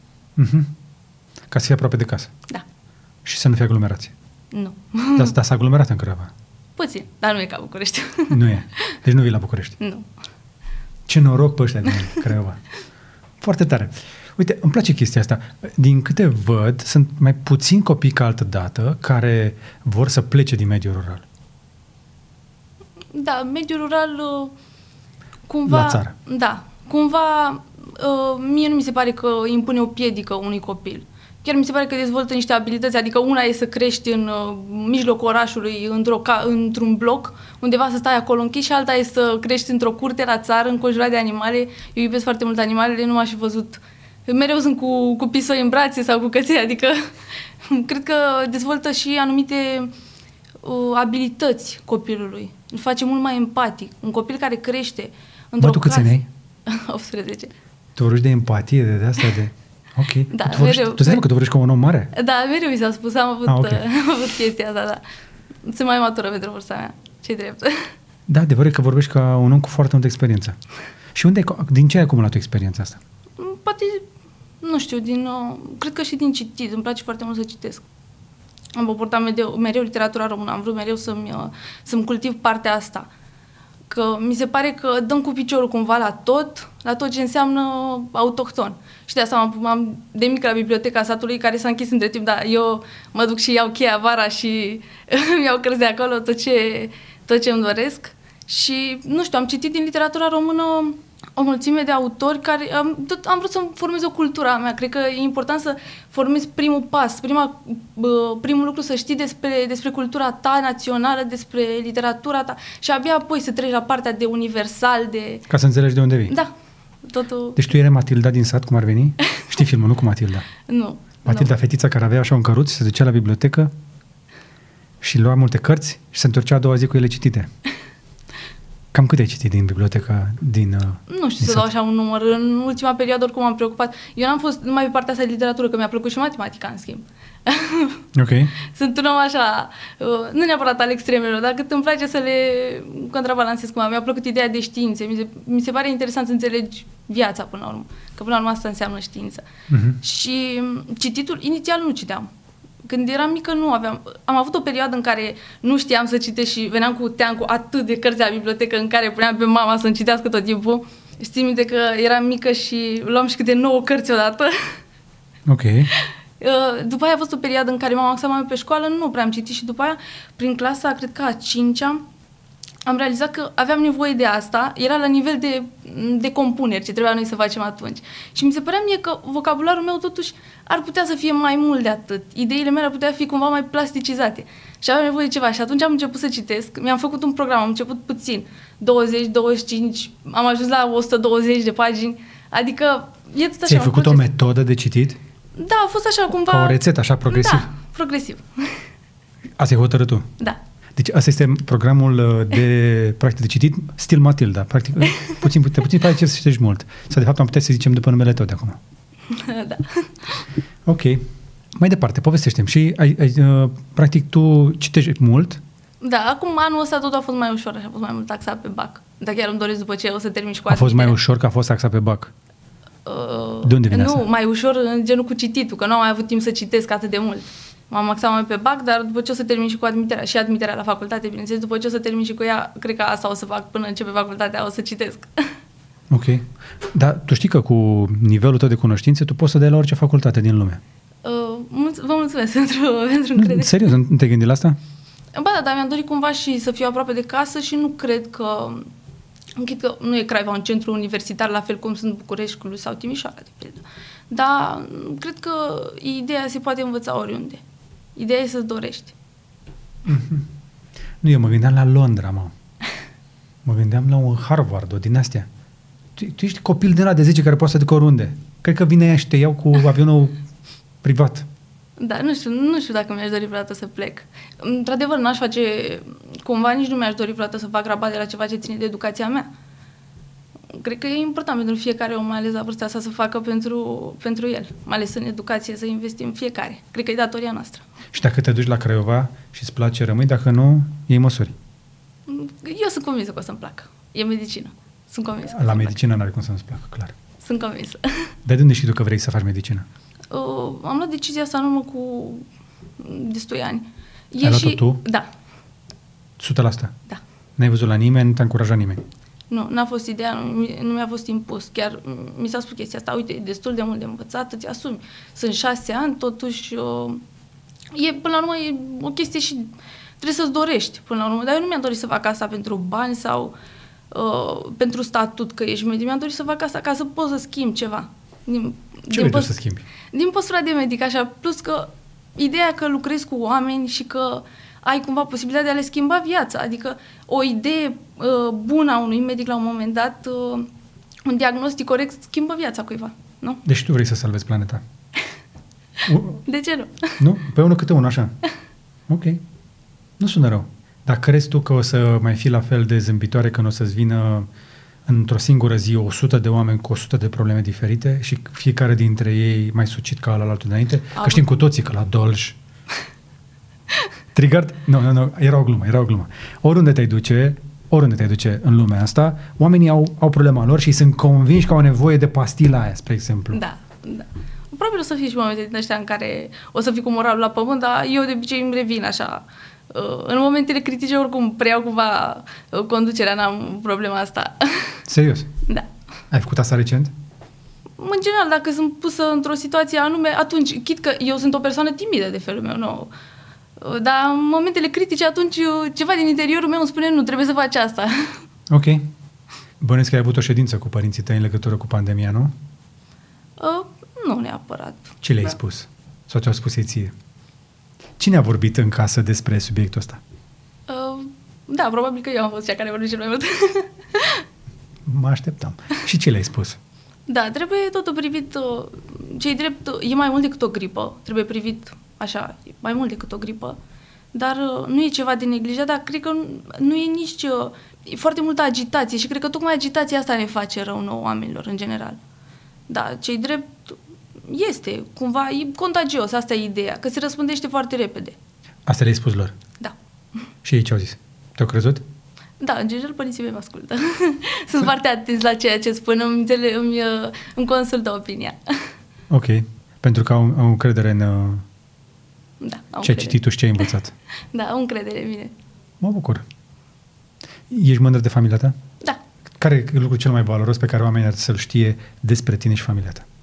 Ca să fie aproape de casă. Da. Și să nu fie aglomerație. Nu. Dar s-a aglomerat în Craiova. Puțin, dar nu e ca București. Nu e. Deci nu vii la București. Nu. Ce noroc pe ăștia din Craiova. Foarte tare. Uite, îmi place chestia asta. Din câte văd, sunt mai puțini copii ca altă dată care vor să plece din mediul rural. Da, mediul rural cumva... La țară. Da. Cumva mie nu mi se pare că impune o piedică unui copil. Chiar mi se pare că dezvoltă niște abilități, adică una e să crești în mijlocul orașului, într-un bloc, undeva să stai acolo închis, și alta e să crești într-o curte la țară, înconjurat de animale. Eu iubesc foarte mult animalele, nu m-aș fi văzut. Mereu sunt cu pisoi în brațe sau cu căței, adică cred că dezvoltă și anumite abilități copilului. Îl face mult mai empatic. Un copil care crește într-o Bă, tu câți ani ai? 18. Tu vorbești de empatie, de asta, de... Ok. Da, tu zici că tu vorbești ca un om mare? Da, mereu mi s-a spus, am avut, okay. am avut chestia asta, da. Sunt mai matură pentru vârsta mea, ce-i drept. Da, adevărul că vorbești ca un om cu foarte multă experiență. Și din ce ai acumulat tu experiența asta? Poate, nu știu, cred că și din citit, îmi place foarte mult să citesc. Am purtat mereu literatura română, am vrut mereu să-mi cultiv partea asta. Că mi se pare că dăm cu piciorul cumva la tot ce înseamnă autohton. Și de asta m-am de mică la biblioteca satului, care s-a închis între timp, dar eu mă duc și iau cheia vara și îmi iau cărți de acolo, tot ce îmi doresc. Și, nu știu, am citit din literatura română o mulțime de autori care am vrut să formez o cultură a mea. Cred că e important să formezi primul pas, primul lucru, să știi despre cultura ta națională, despre literatura ta, și abia apoi să treci la partea de universal, de... Ca să înțelegi de unde vii. Da. Totul... Deci tu erai Matilda din sat, cum ar veni? Știi filmul, nu cu Matilda? Nu. Matilda, fetița care avea așa un căruț, se ducea la bibliotecă și lua multe cărți și se întorcea a doua zi cu ele citite. Cam cât ai citit din biblioteca Nu știu să dau așa un număr. În ultima perioadă oricum am preocupat. Eu n-am fost numai pe partea asta de literatură, că mi-a plăcut și matematica, în schimb. Ok. Sunt un om așa, nu neapărat al extremelor, dar cât îmi place să le contrabalansez cumva. Mi-a plăcut ideea de științe. Mi se pare interesant să înțelegi viața până la urmă. Că până la urmă asta înseamnă știință. Și cititul, inițial nu citeam. Când eram mică nu aveam. Am avut o perioadă în care nu știam să citesc și veneam cu teancul atât de cărți la bibliotecă, în care puneam pe mama să-mi citească tot timpul. Știi minte că eram mică și luam și câte 9 cărți odată. Ok. După aia a fost o perioadă în care m-am axat mai pe școală, nu prea am citit, și după aia, prin clasa, cred că a 5-a, am realizat că aveam nevoie de asta. Era la nivel de compuneri ce trebuia noi să facem atunci. Și mi se părea mie că vocabularul meu totuși ar putea să fie mai mult de atât. Ideile mele ar putea fi cumva mai plasticizate. Și aveam nevoie de ceva. Și atunci am început să citesc. Mi-am făcut un program, am început puțin. 20, 25, am ajuns la 120 de pagini. Adică e tot așa. Ți-ai făcut o metodă de citit? Da, a fost așa cumva... Ca o rețetă, așa, progresiv? Da, progresiv. Asta ai hotărât tu? Da. Deci asta este programul practic de citit, stil Matilda. Practic, puțin pare ce să citești mult. Sau de fapt am putea să zicem după numele tău de acum. Da. Ok. Mai departe, povestește-mi. Și practic tu citești mult? Da, acum anul ăsta tot a fost mai ușor, așa, a fost mai mult taxat pe BAC. Dar chiar îmi doresc după ce o să termin școala. A fost mai ușor că a fost taxat pe BAC? De unde vine asta? Nu, mai ușor în genul cu cititul, că nu am mai avut timp să citesc atât de mult. M-am axat mai pe BAC, dar după ce o să termin și cu admiterea la facultate, bineînțeles, după ce o să termin și cu ea, cred că asta o să fac până începe facultatea, o să citesc. Ok. Dar tu știi că cu nivelul tău de cunoștințe tu poți să dai la orice facultate din lume. Vă mulțumesc pentru încredere. Serios, nu te-ai gândit la asta? Ba da, dar mi-am dorit cumva și să fiu aproape de casă și nu cred că nu e Craiova un centru universitar la fel cum sunt București, Cluj sau Timișoara, de pildă. Dar cred că ideea se poate învăța oriunde. Ideea e să-ți dorești. Mm-hmm. Nu, eu mă gândeam la Londra, mă. Mă gândeam la un Harvard, o din astea. Tu ești copil de la de 10 care poate să te ducă oriunde. Cred că vine ea și te iau cu avionul privat. Da, nu știu dacă mi-aș dori vreodată să plec. Într-adevăr, n-aș face, cumva nici nu mi-aș dori vreodată să fac rabat de la ceva ce ține de educația mea. Cred că e important pentru fiecare om, mai ales la vârsta asta, să facă pentru el. Mai ales în educație, să investim fiecare. Cred că e datoria noastră. Și dacă te duci la Craiova și îți place, rămâi, dacă nu, iei măsuri. Eu sunt convinsă că o să-mi placă. E medicină. Sunt convinsă. La medicină n-are cum să nu-ți placă, clar. Sunt convinsă. De unde știi tu că vrei să faci medicină? Am luat decizia asta în urmă cu destui ani. Ai luat-o tu? Da. 100%? Da. N-ai văzut la nimeni, nu te-a încurajat nimeni? Nu, n-a fost ideea, nu mi-a fost impus. Chiar mi s-a spus chestia asta, uite, e destul de mult de învățat, îți asumi. Sunt 6 ani, totuși, până la urmă e o chestie și trebuie să-ți dorești, până la urmă. Dar eu nu mi-am dorit să fac asta pentru bani sau pentru statut, că ești medic. Mi-am dorit să fac asta ca să pot să schimb ceva. Ce vrei să schimbi? Din postura de medic, așa, plus că ideea că lucrezi cu oameni și că ai cumva posibilitatea de a le schimba viața. Adică o idee bună a unui medic la un moment dat, un diagnostic corect, schimbă viața cuiva, nu? Deci tu vrei să salvezi planeta. De ce nu? Nu? Pe unul câte unul, așa. Ok. Nu sună rău. Dar crezi tu că o să mai fii la fel de zâmbitoare când o să-ți vină într-o singură zi 100 de oameni cu 100 de probleme diferite și fiecare dintre ei mai sucit ca alaltul dinainte? Că știm cu toții că la Dolj Triggered? Nu, era o glumă. Oriunde te duce în lumea asta, oamenii au problema lor și sunt convinși că au nevoie de pastila aia, spre exemplu. Da. Probabil o să fie și momente din ăștia în care o să fii cu moralul la pământ, dar eu de obicei îmi revin așa. În momentele critice, oricum, preiau cumva conducerea, n-am problema asta. Serios? Da. Ai făcut asta recent? În general, dacă sunt pusă într-o situație anume, atunci, chit că eu sunt o persoană timidă de felul meu, nu. Dar în momentele critice, atunci ceva din interiorul meu îmi spune, nu, trebuie să faci asta. Ok. Bănuiesc că ai avut o ședință cu părinții tăi în legătură cu pandemia, nu? Nu neapărat. Ce le-ai spus? Sau ți-au spus ei ție? Cine a vorbit în casă despre subiectul ăsta? Da, probabil că eu am fost cea care a vorbit cel mai mult. Mă așteptam. Și ce le-ai spus? Da, trebuie totul privit, ce-i drept, e mai mult decât o gripă. Trebuie privit așa, mai mult decât o gripă. Dar nu e ceva de neglijat, dar cred că nu e nici... E foarte multă agitație și cred că tocmai agitația asta ne face rău nouă oamenilor, în general. Da, ce-i drept este, cumva, e contagios, asta e ideea, că se răspândește foarte repede. Asta le-ai spus lor? Da. Și ei ce-au zis? Te-au crezut? Da, în general părinții mei mă ascultă. Sunt foarte atenți la ceea ce spun, îmi consultă opinia. Ok, pentru că au încredere în ce ai citit tu și ce ai învățat. Da, au încredere în mine. Mă bucur. Ești mândră de familia ta? Da. Care e lucrul cel mai valoros pe care oamenii ar să-l știe despre tine și familia ta?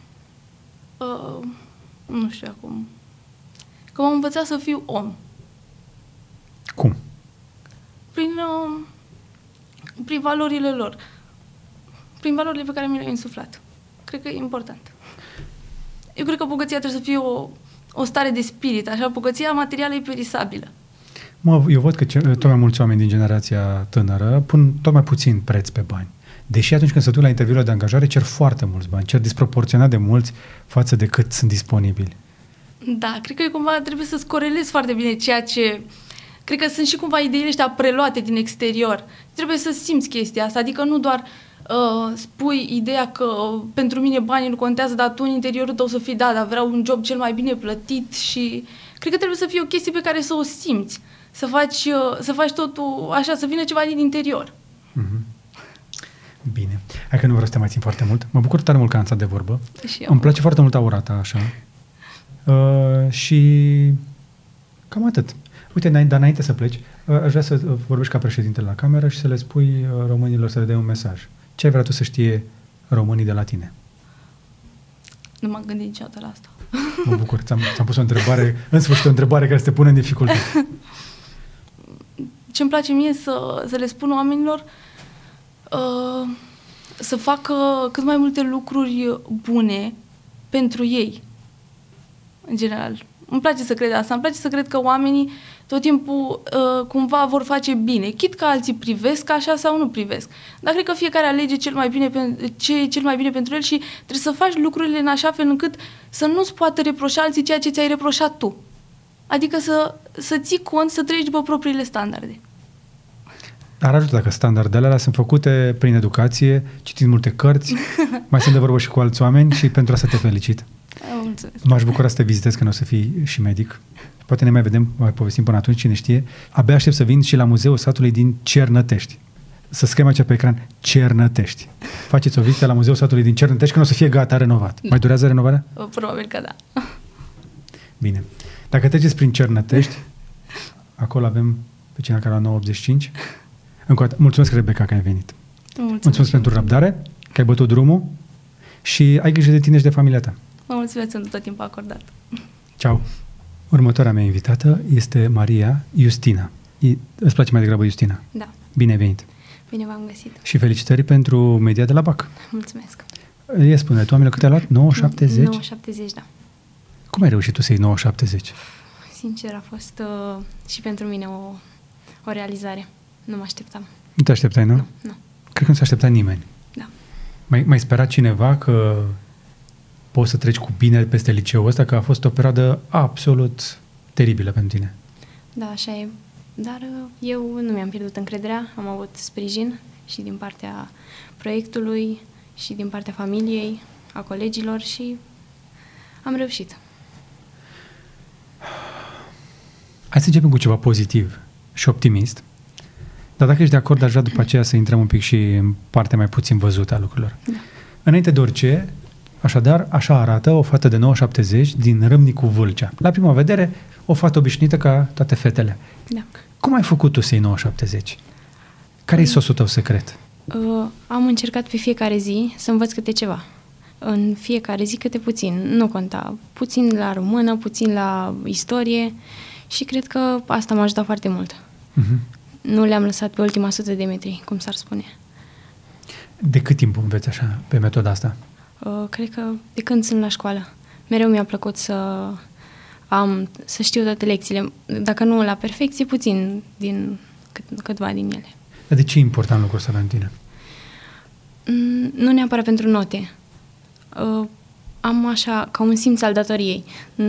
Nu știu acum. Că m-am învățat să fiu om. Cum? Prin valorile lor. Prin valorile pe care mi le-au insuflat. Cred că e important. Eu cred că bogăția trebuie să fie o stare de spirit. Așa, bogăția materială e perisabilă. Eu văd că tot mai mulți oameni din generația tânără pun tot mai puțin preț pe bani. Deși atunci când se duc la interviurile de angajare cer foarte mulți bani, cer disproporționat de mulți față de cât sunt disponibili. Da, cred că cumva trebuie să-ți corelezi foarte bine ceea ce... Cred că sunt și cumva ideile ăștia preluate din exterior. Trebuie să simți chestia asta, adică nu doar spui ideea că pentru mine banii nu contează, dar tu în interiorul tău să fii, dar vreau un job cel mai bine plătit și... Cred că trebuie să fie o chestie pe care să o simți, să faci totul așa, să vină ceva din interior. Mm-hmm. Bine. Hai că nu vreau să te mai țin foarte mult. Mă bucur tare mult că am stat de vorbă. Și eu. Îmi place foarte mult aura ta, așa. Și cam atât. Uite, dar înainte să pleci, aș vrea să vorbești ca președinte la cameră și să le spui românilor, să le dai un mesaj. Ce ai vrea tu să știe românii de la tine? Nu m-am gândit niciodată la asta. Mă bucur, ți-am pus o întrebare, în sfârșit o întrebare care să te pune în dificultate. Ce-mi place mie să le spun oamenilor, să facă cât mai multe lucruri bune pentru ei, în general. Îmi place să cred asta, îmi place să cred că oamenii tot timpul cumva vor face bine, chit că alții privesc așa sau nu privesc. Dar cred că fiecare alege ce e cel mai bine pentru el și trebuie să faci lucrurile în așa fel încât să nu-ți poată reproșa alții ceea ce ți-ai reproșat tu. Adică să ții cont, să treci după propriile standarde. Dar ajută dacă standardele alea sunt făcute prin educație, citind multe cărți, mai sunt de vorbă și cu alți oameni și pentru asta te felicit. Mulțumesc. M-aș bucura să te vizitez când o să fii și medic. Poate ne mai vedem, mai povestim până atunci, cine știe. Abia aștept să vin și la Muzeul Satului din Cernătești. Să scriem aici pe ecran Cernătești. Faceți o vizită la Muzeul Satului din Cernătești când o să fie gata, renovat. Mai durează renovarea? Probabil că da. Bine. Dacă treceți prin Cernătești, acolo avem pe cineva care la 985. Încă o dată, mulțumesc, Rebecca, că ai venit. Mulțumesc pentru răbdare, că ai bătut drumul și ai grijă de tine și de familia ta. Vă mulțumesc pentru tot timpul acordat. Ciao. Următoarea mea invitată este Maria Justina. Îți place mai degrabă Justina? Da. Bine ai venit. Bine v-am găsit. Și felicitări pentru media de la BAC. Mulțumesc. Spune, tu, Amila, cât ai luat? 9,70? 9,70, da. Cum ai reușit tu să iei 9,70? Sincer, a fost și pentru mine o realizare. Nu mă așteptam. Nu te așteptai, nu? Nu. Cred că nu s-a așteptat nimeni. Da. Mai spera cineva că poți să treci cu bine peste liceul ăsta, că a fost o perioadă absolut teribilă pentru tine. Da, așa e. Dar eu nu mi-am pierdut încrederea. Am avut sprijin și din partea proiectului și din partea familiei, a colegilor și am reușit. Hai să începem cu ceva pozitiv și optimist. Dar dacă ești de acord, aș vrea după aceea să intrăm un pic și în partea mai puțin văzută a lucrurilor. Da. Înainte de orice, așadar, așa arată o fată de 9,70 din Râmnicu Vâlcea. La prima vedere, o fată obișnuită ca toate fetele. Da. Cum ai făcut tu să iei 9,70? Care e sosul tău secret? Am încercat pe fiecare zi să învăț câte ceva. În fiecare zi câte puțin. Nu conta. Puțin la română, puțin la istorie și cred că asta m-a ajutat foarte mult. Uh-huh. Nu le-am lăsat pe ultima 100 de metri, cum s-ar spune. De cât timp înveți așa, pe metoda asta? Cred că de când sunt la școală. Mereu mi-a plăcut să știu toate lecțiile. Dacă nu la perfecție, puțin din câtva din ele. Dar de ce e important lucrul ăsta pentru tine? Nu neapărat pentru note. Am așa, ca un simț al datoriei.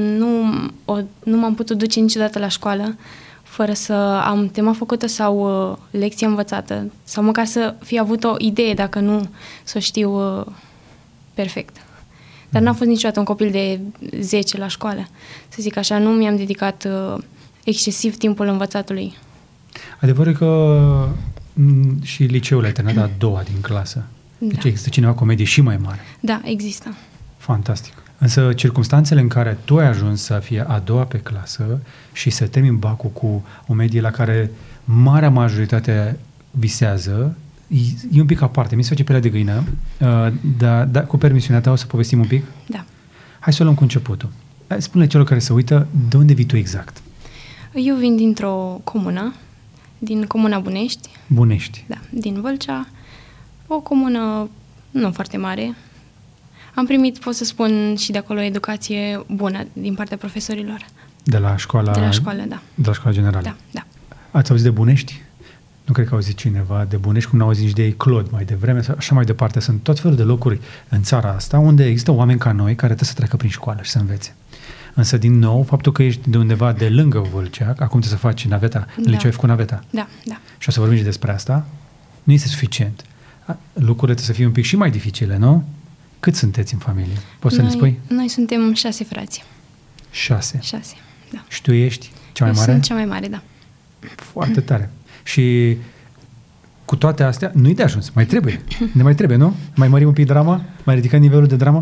Nu m-am putut duce niciodată la școală fără să am tema făcută sau lecția învățată, sau măcar să fi avut o idee, dacă nu să o știu perfect. Dar n-am fost niciodată un copil de 10 la școală. Să zic așa, nu mi-am dedicat excesiv timpul învățatului. Adevărul e că și liceul ai terminat a doua din clasă. Deci există cineva cu o medie și mai mare. Da, există. Fantastic. Însă circumstanțele în care tu ai ajuns să fie a doua pe clasă și să termin bacul cu o medie la care marea majoritate visează, e un pic aparte. Mi se face pielea de găină, dar cu permisiunea ta o să povestim un pic? Da. Hai să o luăm cu începutul. Spune-le celor care se uită, de unde vii tu exact? Eu vin dintr-o comună, din comuna Bunești. Bunești. Da, din Vâlcea. O comună nu foarte mare. Am primit, pot să spun, și de acolo educație bună din partea profesorilor. De la școala? De la școală, da. De la școala generală? Da, da. Ați auzit de Bunești? Nu cred că auzit cineva de Bunești, cum n-au auzit nici de Clod mai devreme, așa mai departe. Sunt tot felul de locuri în țara asta unde există oameni ca noi care trebuie să treacă prin școală și să învețe. Însă, din nou, faptul că ești de undeva de lângă Vâlcea, acum trebuie să faci naveta, în liceu ai făcut naveta. Da, da. Și o să vorbim și despre asta. Nu este suficient. Lucrurile trebuie să fie un pic și mai dificile, nu? Cât sunteți în familie? Poți să ne spui? Noi suntem 6 frați. 6? 6, da. Și tu ești cea mai mare? Sunt cea mai mare, da. Foarte tare. Și cu toate astea, nu-i de ajuns, mai trebuie. Ne mai trebuie, nu? Mai mărim un pic drama? Mai ridicăm nivelul de dramă?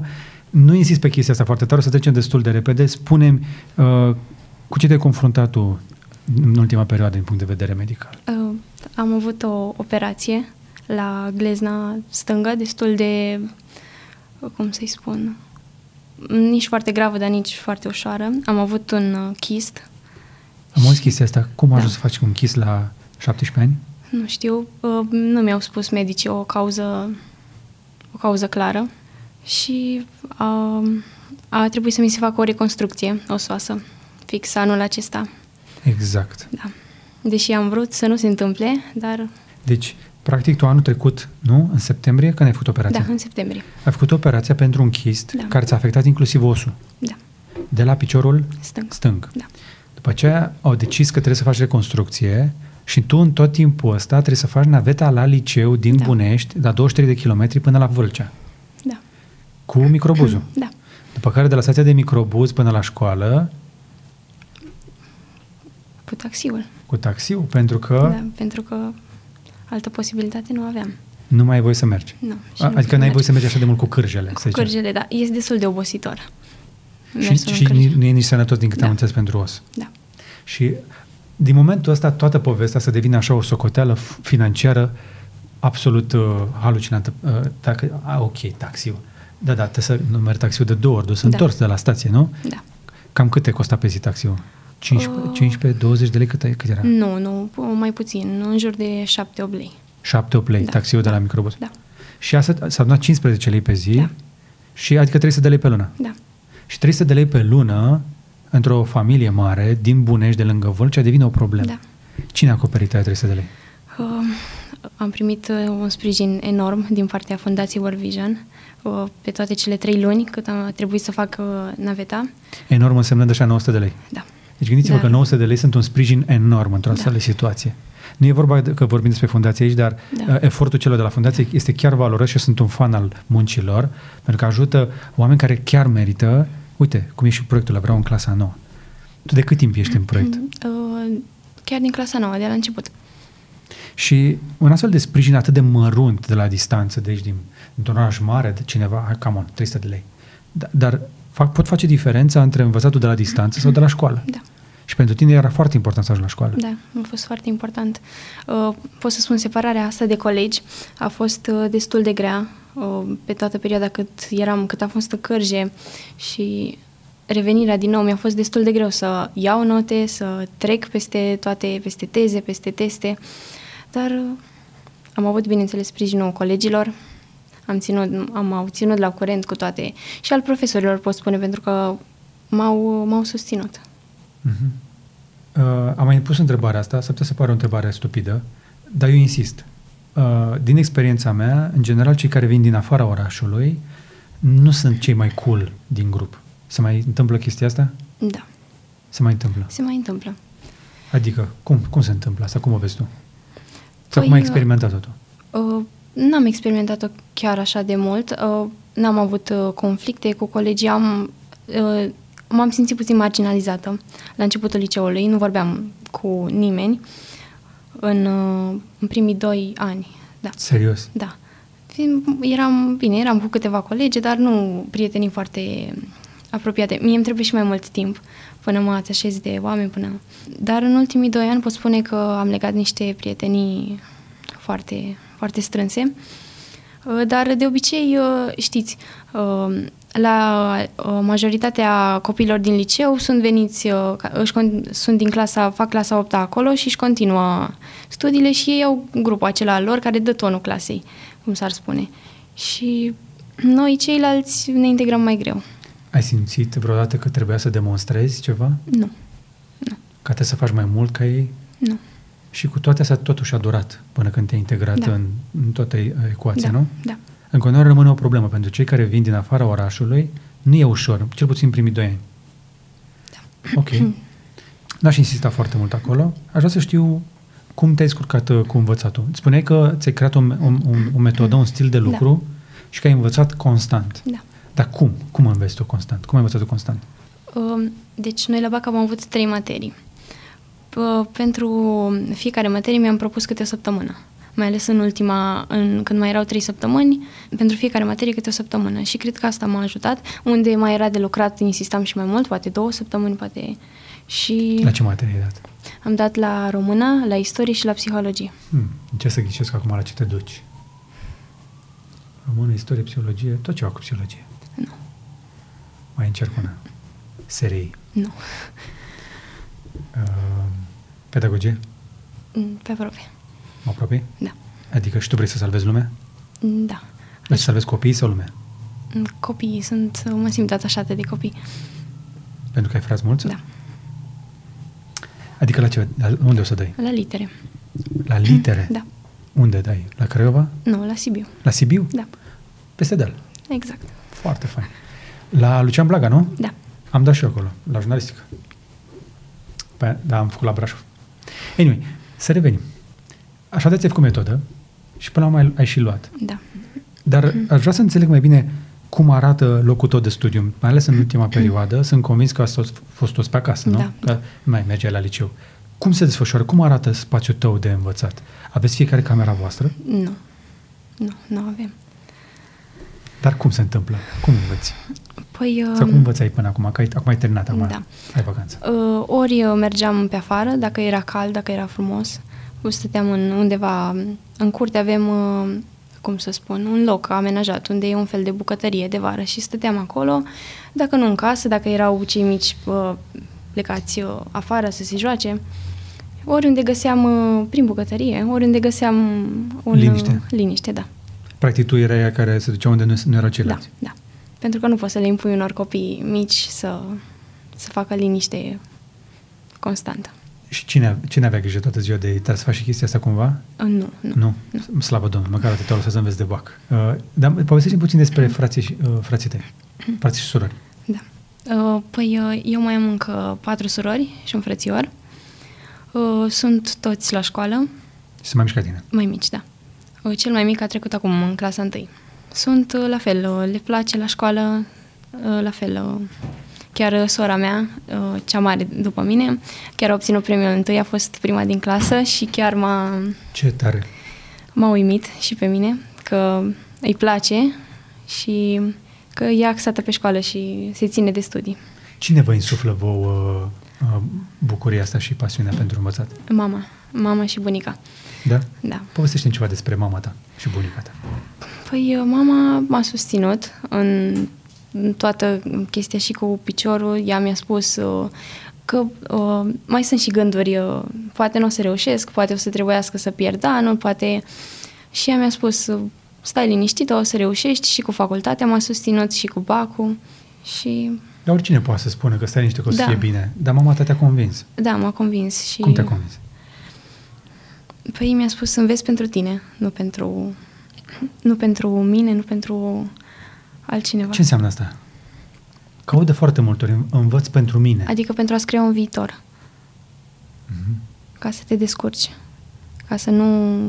Nu insist pe chestia asta foarte tare, o să trecem destul de repede. Spune-mi, cu ce te-ai confruntat tu în ultima perioadă din punct de vedere medical? Am avut o operație la glezna stângă, destul de, cum să-i spun, nici foarte gravă, dar nici foarte ușoară. Am avut un chist. Am auzit chestia asta. Cum a ajuns să faci un chist la 17 ani? Nu știu, nu mi-au spus medicii o cauză clară și a trebuit să mi se facă o reconstrucție osoasă fix anul acesta. Exact. Da. Deși am vrut să nu se întâmple, dar... Deci, practic, tu anul trecut, nu? În septembrie, când ai făcut operația? Da, în septembrie. Ai făcut operația pentru un chist care ți-a afectat inclusiv osul. Da. De la piciorul stâng. Da. După aceea au decis că trebuie să faci reconstrucție și tu în tot timpul ăsta trebuie să faci naveta la liceu din Bunești, la 23 de kilometri până la Vâlcea. Da. Cu microbuzul. Da. După care de la stația de microbuz până la școală cu taxiul, pentru că... Da, pentru că altă posibilitate nu aveam. Nu mai ai voie să mergi. Nu. Adică n-ai voie să mergi așa de mult cu cârjele. Cu cârjele, da. Este destul de obositor. Și nu e nici sănătos din câte am înțeles pentru os. Da. Și din momentul ăsta toată povestea să devine așa o socoteală financiară absolut halucinantă. Taxiul. Da, trebuie să numeri taxiul de 2 ori, dus întors de la stație, nu? Da. Cam cât te costa pe zi taxiul? 15, 20 de lei? Cât era? Nu, mai puțin, în jur de 7-8 lei. 7-8 lei, taxiul de la microbus. Da. Și asta s-a adunat 15 lei pe zi, și adică 300 de lei pe lună. Da. Și 300 de lei pe lună, într-o familie mare, din Bunești, de lângă Vâlcea, devine o problemă. Da. Cine a acoperit aia 300 de lei? Am primit un sprijin enorm din partea Fundației World Vision pe toate cele 3 luni cât am trebuit să fac naveta. Enorm însemnând așa 900 de lei. Da. Deci gândiți-vă că 900 de lei sunt un sprijin enorm într-o astfel de situație. Nu e vorba că vorbim despre fundație aici, dar efortul celor de la fundație este chiar valoros și eu sunt un fan al muncilor, pentru că ajută oameni care chiar merită. Uite, cum e și proiectul ăla, vreau în clasa 9. Tu de cât timp ești în proiect? Chiar din clasa 9, de la început. Și un astfel de sprijin atât de mărunt de la distanță, deci dintr-un oraș mare, de cineva, come on, 300 de lei. Dar pot face diferența între învățatul de la distanță sau de la școală. Da. Și pentru tine era foarte important să ajungi la școală. Da, a fost foarte important. Pot să spun, separarea asta de colegi a fost destul de grea pe toată perioada cât a fost în cârje și revenirea din nou mi-a fost destul de greu să iau note, să trec peste teze, peste teste, dar am avut, bineînțeles, sprijinul colegilor, am ținut la curent cu toate și al profesorilor, pot spune, pentru că m-au susținut. Am mai pus întrebarea asta, s-ar putea să pară o întrebare stupidă, dar eu insist. Din experiența mea, în general, cei care vin din afara orașului nu sunt cei mai cool din grup. Se mai întâmplă chestia asta? Da. Se mai întâmplă? Se mai întâmplă. Adică, cum se întâmplă asta? Cum o vezi tu? Sau cum ai experimentat-o tu? N-am experimentat-o chiar așa de mult. N-am avut conflicte cu colegii. M-am simțit puțin marginalizată la începutul liceului. Nu vorbeam cu nimeni în primii 2 ani. Da. Serios? Da. Eram cu câteva colegi, dar nu prietenii foarte apropiate. Mie îmi trebuie și mai mult timp până mă atașez de oameni. Dar în ultimii 2 ani pot spune că am legat niște prietenii foarte, foarte strânse. Dar de obicei, știți, la majoritatea copiilor din liceu sunt veniți, sunt din fac clasa 8-a acolo și își continuă studiile și ei au grupul acela al lor care dă tonul clasei, cum s-ar spune. Și noi ceilalți ne integrăm mai greu. Ai simțit vreodată că trebuia să demonstrezi ceva? Nu. Ca să faci mai mult ca ei? Nu. Și cu toate astea totuși a durat până când te-ai integrat în toată ecuația, nu? Da. În continuare rămâne o problemă pentru cei care vin din afara orașului. Nu e ușor, cel puțin primii 2 ani. Da. Ok. N-aș insista foarte mult acolo. Aș vrea să știu cum te-ai descurcat cu învățatul. Spuneai că ți-ai creat o metodă, un stil de lucru și că ai învățat constant. Da. Dar cum? Cum înveți tu constant? Cum ai învățat tu constant? Deci noi la BAC am avut 3 materii. Pentru fiecare materie mi-am propus câte o săptămână. mai ales când mai erau 3 săptămâni, pentru fiecare materie câte o săptămână. Și cred că asta m-a ajutat. Unde mai era de lucrat, insistam și mai mult, poate 2 săptămâni, poate... Și La ce materie ai dat? am dat la română, la istorie și la psihologie. Ce să ghicesc acum la ce te duci? Română, istorie, psihologie, tot ceva cu psihologie. Nu. Mai încerc una. SRI. Nu. Pedagogie? Pe aproape. Mă apropii? Da. Adică și tu vrei să salvezi lumea? Da. Vrei să salvezi copiii sau lumea? Copiii mă simt atașată de copii. Pentru că ai frați mulți? Da. Adică unde o să dai? La litere. La litere? Da. Unde dai? La Craiova? Nu, la Sibiu. La Sibiu? Da. Peste deal. Exact. Foarte fain. La Lucian Blaga, nu? Da. Am dat și eu acolo, la jurnalistică. Da, am făcut la Brașov. Anyway, să revenim. Așa de ți-ai făcut metodă și până la urmă ai și luat. Da. Dar aș vrea să înțeleg mai bine cum arată locul tău de studiu, mai ales în ultima perioadă. Sunt convins că ați fost toți pe acasă, nu? Da. Că mai mergeai la liceu. Cum se desfășoară? Cum arată spațiul tău de învățat? Aveți fiecare camera voastră? Nu avem. Dar cum se întâmplă? Cum învăți? Păi... Sau cum învățai până acum? Că acum ai terminat, acum Da. ai vacanță. Ori mergeam pe afară, dacă era cald, dacă era frumos. Stăteam undeva în curte, avem, cum să spun, un loc amenajat, unde e un fel de bucătărie de vară și stăteam acolo. Dacă nu în casă, dacă erau cei mici plecați afară să se joace, oriunde găseam, prin bucătărie, oriunde găseam liniște, da. Practic tu erai aia care se ducea unde nu erau ceilalți. Da. Pentru că nu poți să le impui unor copii mici să facă liniște constantă. Și cine avea grijă toată ziua de ei? Trebuie să faci și chestia asta cumva? Nu. Slavă Domnului, măcar atâta o să înveți de bac. Dar povestește puțin despre frații tăi, frații și surori. Da. Păi eu mai am încă 4 surori și un frățior. Sunt toți la școală. Și sunt mai mici ca tine? Mai mici, da. Cel mai mic a trecut acum în clasa 1. Sunt la fel, le place la școală, la fel. Chiar sora mea, cea mare după mine, chiar a obținut premiul întâi, a fost prima din clasă și chiar Ce tare! M-a uimit și pe mine că îi place și că e axată pe școală și se ține de studii. Cine vă insuflă vouă bucuria asta și pasiunea pentru învățat? Mama și bunica. Da? Da. Povestește-mi ceva despre mama ta și bunica ta. Păi mama m-a susținut în toată chestia și cu piciorul. Ea mi-a spus că mai sunt și gânduri, poate nu o să reușesc, poate o să trebuiască să pierd anul, poate... Și ea mi-a spus, stai liniștită, o să reușești, și cu facultatea m-a susținut și cu bacul și... Dar oricine poate să spună că stai liniștită, că o să fie bine. Dar mama ta te-a convins. Da, m-a convins. Și... Cum te-a convins? Păi mi-a spus, înveți pentru tine, nu pentru mine, nu pentru altcineva. Ce înseamnă asta? Că aud de foarte multe ori, învăț pentru mine. Adică pentru a-ți crea un viitor. Mm-hmm. Ca să te descurci. Ca să nu...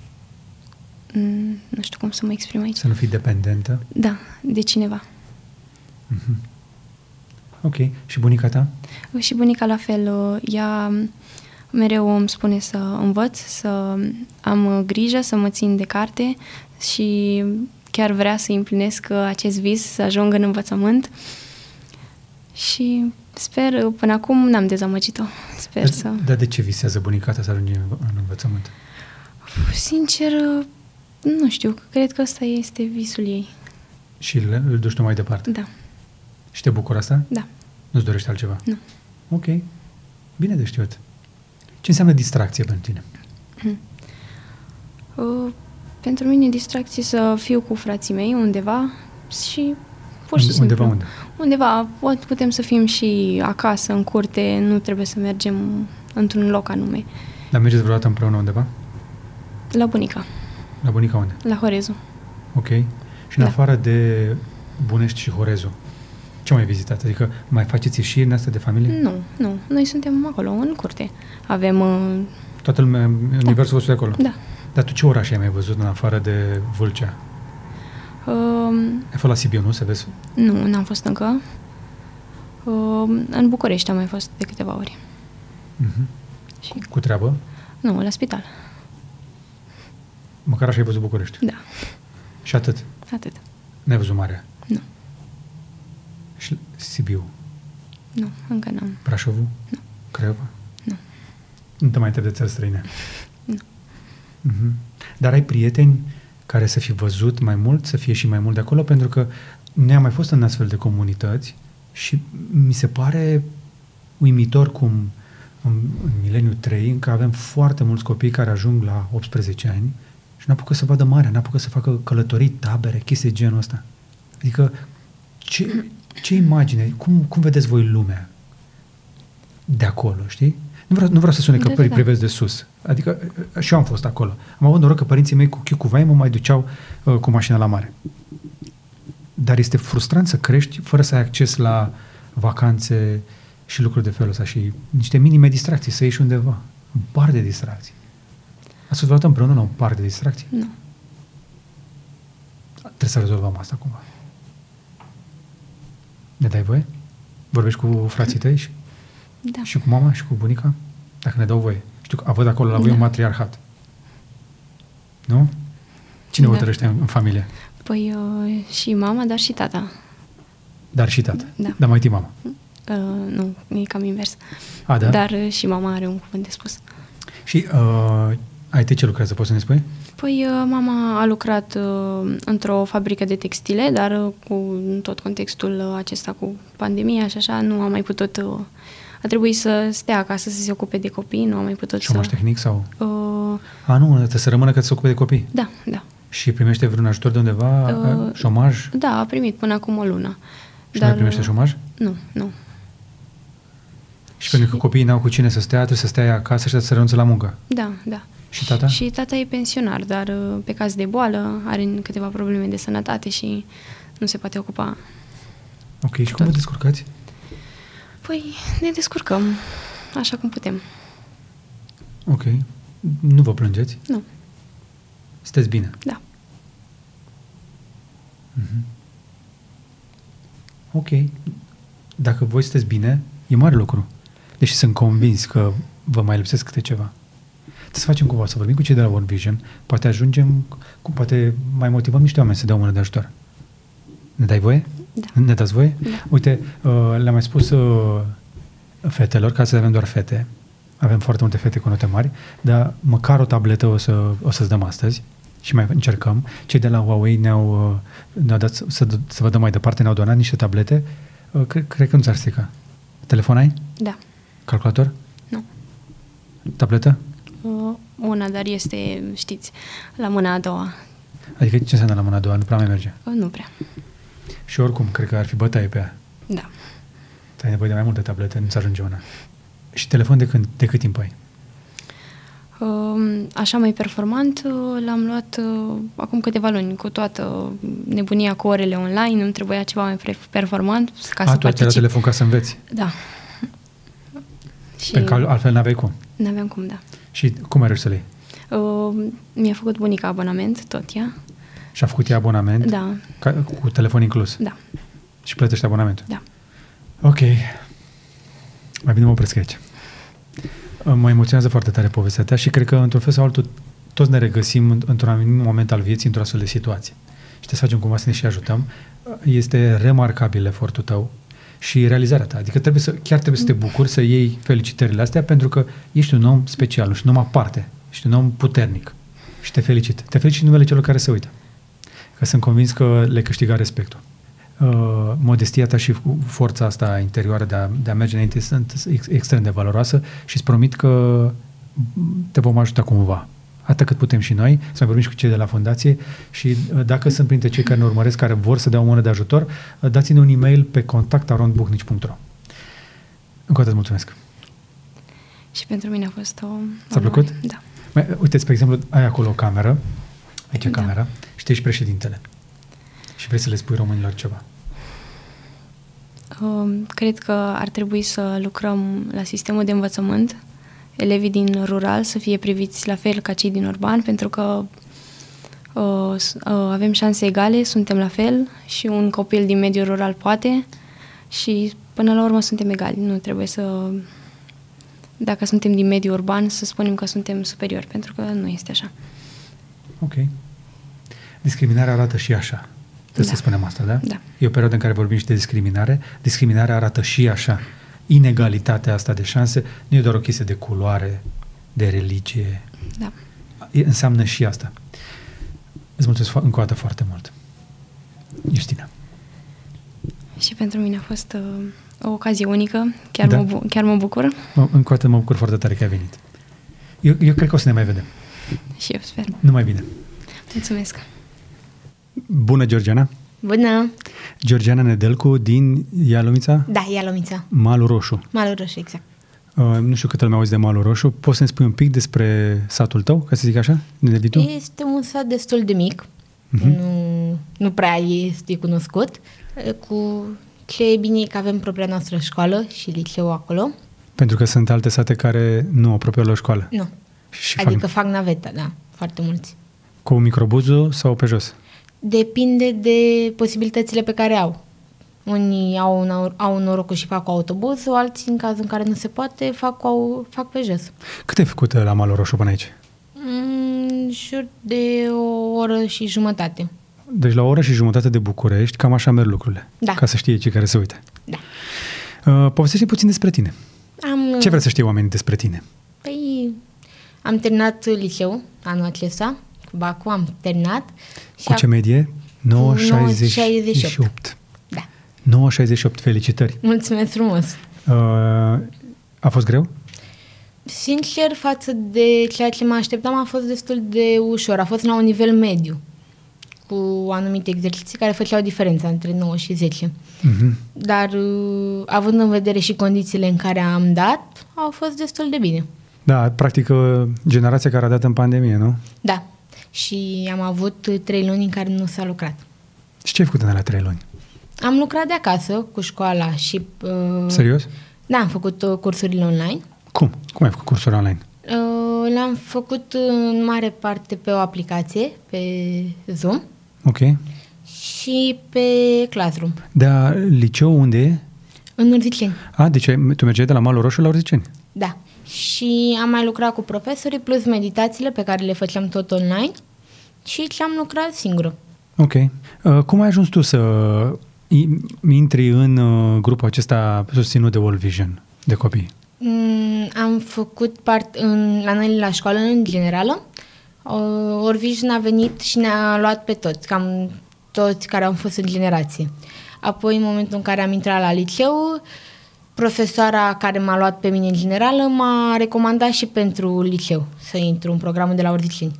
Nu știu cum să mă exprim aici. Să nu fii dependentă? Da, de cineva. Mm-hmm. Ok. Și bunica ta? Și bunica la fel. Ea mereu îmi spune să învăț, să am grijă, să mă țin de carte și chiar vrea să împlinesc acest vis, să ajung în învățământ. Și sper, până acum n-am dezamăgit-o. Dar de ce visează bunica ta să ajungi în învățământ? Sincer, nu știu. Cred că ăsta este visul ei. Și îl duci tu mai departe? Da. Și te bucură asta? Da. Nu-ți dorești altceva? Nu. Ok. Bine de știut. Ce înseamnă distracție pentru tine? Pentru mine distracție să fiu cu frații mei undeva și pur și simplu. Undeva unde? Undeva. Putem să fim și acasă, în curte, nu trebuie să mergem într-un loc anume. Dar mergeți vreodată împreună undeva? La bunica. La bunica unde? La Horezu. Ok. Și în afară de Bunești și Horezu, ce mai vizitați? Adică mai faceți ieșiri în astea de familie? Nu. Noi suntem acolo, în curte. Avem... Toată lumea, universul vostru de acolo? Da. Dar tu ce oraș ai mai văzut în afară de Vâlcea? Ai fost la Sibiu, nu? Să vezi? Nu, n-am fost încă. În București am mai fost de câteva ori. Și cu treabă? Nu, la spital. Măcar așa ai văzut București. Da, Și atât. atât. N-ai văzut Marea. Nu, Și Sibiu. nu, încă n-am. Brașovul? Nu. Craiova? Nu. Nu te mai întreb de țări străine? Nu. Mhm. Dar ai prieteni care să fi văzut mai mult, să fie și mai mult de acolo? Pentru că noi am mai fost în astfel de comunități și mi se pare uimitor cum în mileniul 3, încă avem foarte mulți copii care ajung la 18 ani și n-apucă să vadă marea, n-apucă să facă călătorii, tabere, chestii de genul ăsta. Adică ce imagine, cum vedeți voi lumea de acolo, știi? Nu vreau să sune că privesc de sus. Adică și eu am fost acolo. Am avut noroc că părinții mei cu chiu cu vai mă mai duceau cu mașina la mare. Dar este frustrant să crești fără să ai acces la vacanțe și lucruri de felul ăsta și niște minime distracții, să ieși undeva. Un par de distracții. Ați fost vreodată împreună la un par de distracții? Nu. Trebuie să rezolvăm asta cumva. Ne dai voie? Vorbești cu frații tăi Da. și cu mama și cu bunica? Dacă ne dau voie. Știu că văd acolo la voi un matriarhat. Nu? Cine hotărăște în familie? Păi și mama, dar și tata. Dar și tata. Da. Dar mai mama. Nu, e cam invers. A, da? Dar și mama are un cuvânt de spus. Și ai ce lucrează, poți să ne spui? Păi mama a lucrat într-o fabrică de textile, dar cu tot contextul acesta cu pandemia și așa, nu a mai putut... a trebuit să stea acasă să se ocupe de copii, nu a mai putut Șomaș să... tehnic sau? Nu, trebuie să rămână că se ocupe de copii. Da, da. Și primește vreun ajutor de undeva? Șomaj? Da, a primit până acum o lună. Și nu mai primește șomaj? Nu. Și pentru că copiii n-au cu cine să stea, trebuie să stea acasă și să renunțe la muncă. Da. Și tata? Și tata e pensionar, dar pe caz de boală are câteva probleme de sănătate și nu se poate ocupa. Ok, și cum vă descurcați? Păi ne descurcăm așa cum putem. Ok. Nu vă plângeți? Nu. Sunteți bine? Da. Mm-hmm. Ok. Dacă voi sunteți bine, e mare lucru. Deși sunt convins că vă mai lipsesc câte ceva. Trebuie să facem cumva, să vorbim cu cei de la World Vision, poate ajungem, poate mai motivăm niște oameni să dea o mână de ajutor. Ne dai voie? Da. Ne dați voie? Da. Uite, le-am mai spus fetelor, ca să avem doar fete, avem foarte multe fete cu note mari, dar măcar o tabletă o să-ți dăm astăzi și mai încercăm. Cei de la Huawei ne-au dat să vă dăm mai departe, ne-au donat niște tablete. Cred că nu ți-ar strica. Telefon ai? Da. Calculator? Nu. Tabletă? Una, dar este, știți, la mâna a doua. Adică ce înseamnă la mâna a doua? Nu prea mai merge. Nu prea. Și oricum, cred că ar fi bătaie pe ea. Da. Ai nevoie de mai multe tablete, nu-ți ajunge una. Și telefon de cât timp ai? Așa mai performant, l-am luat acum câteva luni, cu toată nebunia cu orele online, îmi trebuia ceva mai performant ca să tu ai la telefon ca să înveți? Da. Și pentru că altfel n-aveai cum? N-aveam cum, da. Și cum ai reușit să le iei? Mi-a făcut bunica abonament, tot ea. Și a făcut ea abonament? Da. Cu telefon inclus? Da. Și plătește abonamentul? Da. Ok. Mai bine mă opresc aici. Mă emoționează foarte tare povestea ta și cred că, într-un fel sau altul, toți ne regăsim într-un anumit moment al vieții într-o astfel de situație. Și trebuie să facem cumva să ne și ajutăm. Este remarcabil efortul tău și realizarea ta. Adică chiar trebuie să te bucuri, să iei felicitările astea, pentru că ești un om special, ești un om aparte, ești un om puternic. Și te felicit. Te felicit în numele celor care se uită. Că sunt convins că le câștiga respectul. Modestia ta și forța asta interioară de a merge înainte sunt extrem de valoroasă și îți promit că te vom ajuta cumva. Atât cât putem și noi, să mai vorbim și cu cei de la fundație și dacă sunt printre cei care ne urmăresc, care vor să dea o mână de ajutor, dați-ne un e-mail pe contact@buhnici.ro. Încă o dată mulțumesc. Și pentru mine a fost o... Ți-a plăcut? Da. Uite, spre exemplu, ai acolo o cameră, aici camera, și tu ești președintele. Și vrei să le spui românilor ceva? Cred că ar trebui să lucrăm la sistemul de învățământ, elevii din rural să fie priviți la fel ca cei din urban, pentru că avem șanse egale, suntem la fel și un copil din mediul rural poate și până la urmă suntem egali. Nu trebuie să, dacă suntem din mediul urban, să spunem că suntem superiori, pentru că nu este așa. Ok. Discriminarea arată și așa. Trebuie să spunem asta, da? Da. E o perioadă în care vorbim și de discriminare. Discriminarea arată și așa. Inegalitatea asta de șanse nu e doar o chestie de culoare, de religie. Da. Înseamnă și asta. Îți mulțumesc încă o dată foarte mult. Justina. Și pentru mine a fost o ocazie unică. Chiar mă bucur. Încă o dată mă bucur foarte tare că ai venit. Eu cred că o să ne mai vedem. Și eu sper. Numai bine. Mulțumesc. Bună, Georgiana. Bună! Georgiana Nedelcu din Ialomița? Da, Ialomița. Malul Roșu. Malul Roșu, exact. Nu știu cât îl mai auzi de Malul Roșu. Poți să-mi spui un pic despre satul tău, ca să zic așa? Este un sat destul de mic. Nu prea este cunoscut. Cu ce e bine că avem propria noastră școală și liceu acolo. Pentru că sunt alte sate care nu au propria lor școală. Nu. Și adică fac naveta, da. Foarte mulți. Cu microbuzul sau pe jos? Depinde de posibilitățile pe care au. Unii au norocul și fac cu autobuzul, alții, în cazul în care nu se poate, fac pe jos. Cât ai făcut la Malul Roșu până aici? În jur de o oră și jumătate. Deci la o oră și jumătate de București, cam așa merg lucrurile. Da. Ca să știe cei care se uită. Da. Povestește puțin despre tine. Ce vrea să știe oamenii despre tine? Păi, am terminat liceu anul acesta, cu Bacu, am terminat. Cu ce medie? 9,68. Da. 9,68, felicitări. Mulțumesc frumos. A fost greu? Sincer, față de ceea ce mă așteptam, a fost destul de ușor. A fost la un nivel mediu, cu anumite exerciții care făceau diferența între 9 și 10. Dar, având în vedere și condițiile în care am dat, au fost destul de bine. Da, practic, generația care a dat în pandemie, nu? Da. Și am avut 3 luni în care nu s-a lucrat. Și ce ai făcut în alea 3 luni? Am lucrat de acasă cu școala și... Serios? Da, am făcut cursurile online. Cum? Cum ai făcut cursuri online? Le-am făcut în mare parte pe o aplicație, pe Zoom. Ok. Și pe Classroom. Dar liceu unde e? În Urziceni. Deci tu mergeai de la Malul Roșu la Urziceni? Da. Și am mai lucrat cu profesorii, plus meditațiile pe care le făceam tot online și am lucrat singură. Ok. Cum ai ajuns tu să intri în grupul acesta susținut de World Vision, de copii? Am făcut parte la noi la școală în generală. World Vision a venit și ne-a luat pe toți, cam toți care au fost în generație. Apoi, în momentul în care am intrat la liceu, profesoara care m-a luat pe mine în generală m-a recomandat și pentru liceu să intru în programul de la Urziceni.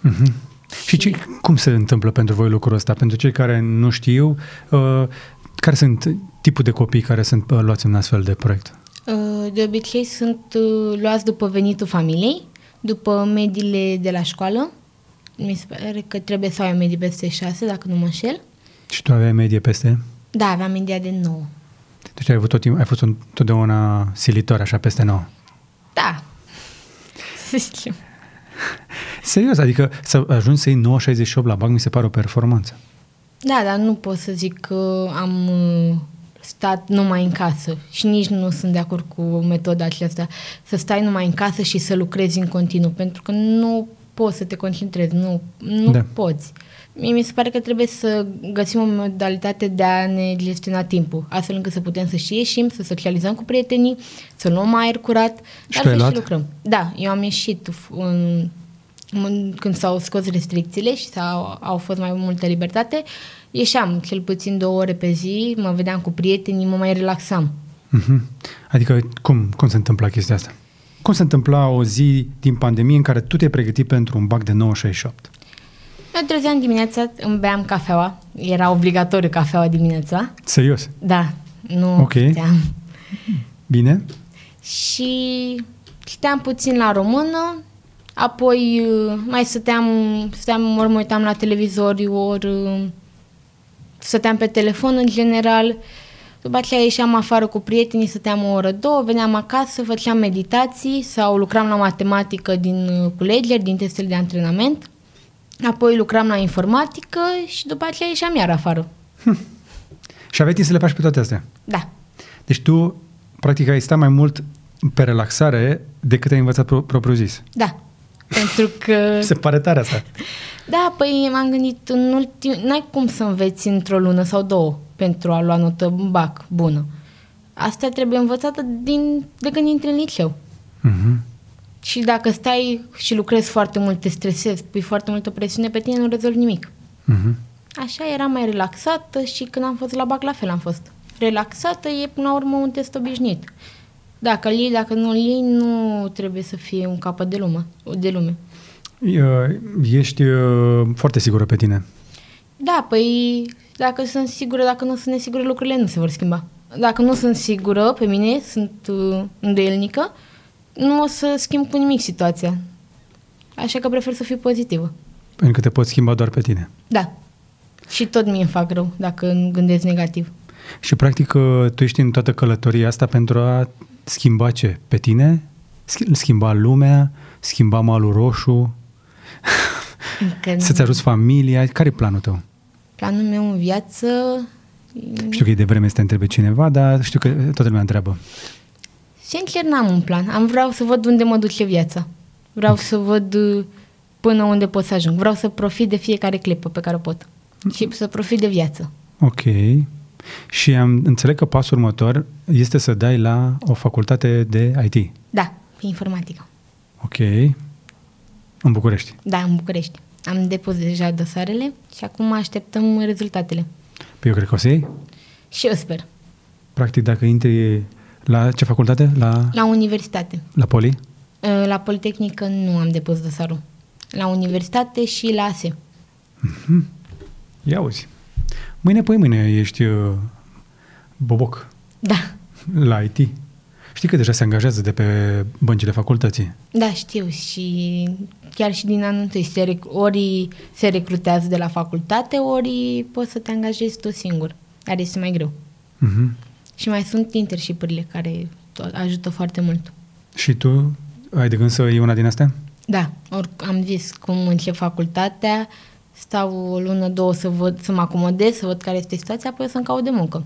Și cum se întâmplă pentru voi lucrul ăsta? Pentru cei care nu știu, care sunt tipul de copii care sunt luați în astfel de proiect? De obicei sunt luați după venitul familiei, după mediile de la școală. Mi se pare că trebuie să ai o medie peste 6, dacă nu mă înșel. Și tu aveai medie peste? Da, aveam media de 9. Deci ai fost întotdeauna silitor, așa, peste 9. Da. Să știu. Serios, adică să ajungi să iei 9,68 la BAC mi se pare o performanță. Da, dar nu pot să zic că am stat numai în casă și nici nu sunt de acord cu metoda aceasta. Să stai numai în casă și să lucrezi în continuu, pentru că nu poți să te concentrezi, nu poți. Mie mi se pare că trebuie să găsim o modalitate de a ne gestiona timpul, astfel încât să putem să și ieșim, să socializăm cu prietenii, să luăm aer curat, dar să și lucrăm. Da, eu am ieșit când s-au scos restricțiile și au fost mai multă libertate, ieșeam cel puțin 2 ore pe zi, mă vedeam cu prietenii, mă mai relaxam. Adică cum se întâmpla chestia asta? Cum se întâmpla o zi din pandemie în care tu te-ai pregătit pentru un BAC de 9,68? Eu trezeam dimineața, îmi beam cafeaua, era obligatoriu cafeaua dimineața. Serios? Da, nu puteam. Bine. Și citeam puțin la română, apoi mai stăteam, ori mă uitam la televizor, ori stăteam pe telefon în general. După aceea ieșeam afară cu prietenii, stăteam 1 oră, 2, veneam acasă, făceam meditații sau lucram la matematică din culegeri, din testele de antrenament. Apoi lucram la informatică și după aceea ieșeam iar afară. Și aveai timp să le faci pe toate astea? Da. Deci tu, practic, ai stat mai mult pe relaxare decât ai învățat propriu-zis. Da. Pentru că... Se pare tare asta. Da, păi m-am gândit, n-ai cum să înveți într-o lună sau două pentru a lua notă BAC bună. Asta trebuie învățată de când intri în liceu. Mhm. Și dacă stai și lucrezi foarte mult, te stresezi, pui foarte multă presiune pe tine, nu rezolvi nimic. Mhm. Așa eram mai relaxată și când am fost la BAC, la fel am fost. Relaxată e până la urmă un test obișnuit. Dacă îl iei, dacă nu îl iei, nu trebuie să fie un capăt de lume. Ești foarte sigură pe tine. Da, păi dacă sunt sigură, dacă nu sunt nesigură, lucrurile nu se vor schimba. Dacă nu sunt sigură pe mine, sunt îndoielnică, nu o să schimb cu nimic situația. Așa că prefer să fiu pozitivă. Pentru că te poți schimba doar pe tine. Da. Și tot mie îmi fac rău dacă îmi gândesc negativ. Și practic tu ești în toată călătoria asta pentru a schimba ce? Pe tine? Schimba lumea? Schimba malul roșu? Să-ți ajuți familia? Care e planul tău? Planul meu în viață... Știu că e de vreme să te întrebe cineva, dar știu că toată lumea întreabă. Sincer, n-am un plan. Vreau să văd unde mă duce viața. Vreau să văd până unde pot să ajung. Vreau să profit de fiecare clipă pe care o pot. Și să profit de viață. Ok. Și înțeleg că pasul următor este să dai la o facultate de IT. Da, pe informatică. Ok. În București. Da, în București. Am depus deja dosarele și acum așteptăm rezultatele. Păi eu cred că o să iei. Și eu sper. Practic, dacă intri la ce facultate? La universitate. La Poli? La Politehnică nu am depus dosarul. La universitate și la ASE. Mm-hmm. Ia uzi. Mâine ești boboc. Da. La IT. Știi că deja se angajează de pe băncile facultății. Da, știu. Și chiar și din anul întâi ori se recrutează de la facultate, ori poți să te angajezi tu singur. Dar este mai greu. Mm-hmm. Și mai sunt internship-urile care ajută foarte mult. Și tu ai de gând să iei una din astea? Da. Am zis cum încep facultatea, stau o lună, două să mă acomodez, să văd care este situația, apoi să-mi caut de muncă.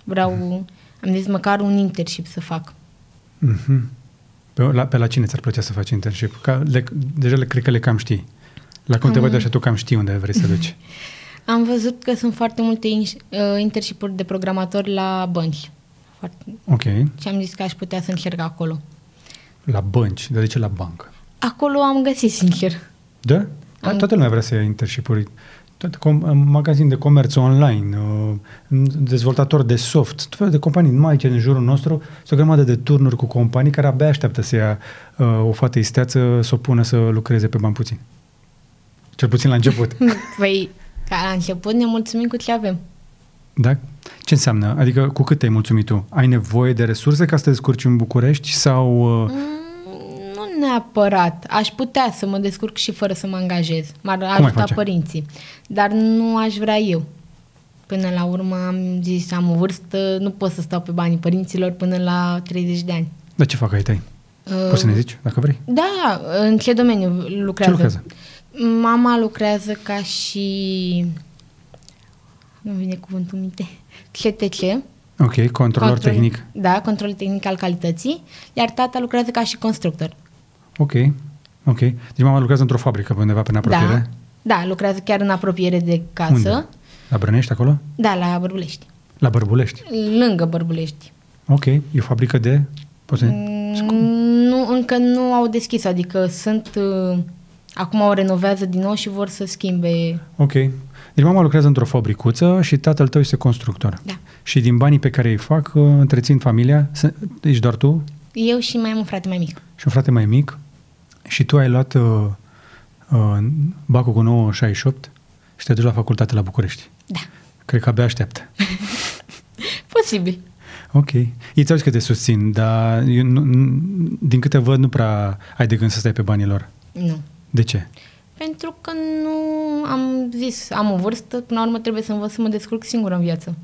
Am zis măcar un internship să fac. Mm-hmm. Pe la cine ți-ar plăcea să faci internship? Deja cred că le cam știi. La cum te văd așa, tu cam știi unde vrei să duci. Am văzut că sunt foarte multe internship-uri de programatori la bănci. Ok. Și am zis că aș putea să încerc acolo. La bănci? Dar de ce la bancă? Acolo am găsit, sincer. Da? Toată lumea vrea să ia internship-uri. Magazin de comerț online, dezvoltator de soft, tot felul de companii. Numai aici, în jurul nostru, sunt o grămadă de turnuri cu companii care abia așteaptă să ia o fată isteață, să o pună să lucreze pe bani puțin. Cel puțin la început. Păi, ca la început ne mulțumim cu ce avem. Da? Ce înseamnă? Adică cu cât te-ai mulțumit tu? Ai nevoie de resurse ca să te descurci în București sau... Nu neapărat. Aș putea să mă descurc și fără să mă angajez. M-ar ajuta părinții. Dar nu aș vrea eu. Până la urmă am zis, am o vârstă, nu pot să stau pe banii părinților până la 30 de ani. Dar ce fac ai tăi? Poți să ne zici, dacă vrei? Da, în ce domeniu lucrează? Ce lucrează? Mama lucrează ca și... Nu vine cuvântul minte. CTC. Ok, controlor tehnic. Da, control tehnic al calității. Iar tata lucrează ca și constructor. Ok. Deci mama lucrează într-o fabrică pe undeva în apropiere? Da, lucrează chiar în apropiere de casă. Unde? La Brănești, acolo? Da, la Bărbulești. La Bărbulești? Lângă Bărbulești. Ok. E o fabrică de... Nu, încă nu au deschis, adică acum o renovează din nou și vor să schimbe... Ok. Deci mama lucrează într-o fabricuță și tatăl tău este constructor. Da. Și din banii pe care îi fac, întrețin familia? Ești doar tu? Eu și mai am un frate mai mic. Și un frate mai mic. Și tu ai luat bacul cu 9,68 și te duci la facultate la București. Da. Cred că abia așteaptă. Posibil. Ok. Ei ți-au zis că te susțin, dar din câte văd nu prea ai de gând să stai pe banii lor. Nu. De ce? Pentru că nu am zis, am o vârstă, până la urmă trebuie să învăț să mă descurc singură în viață.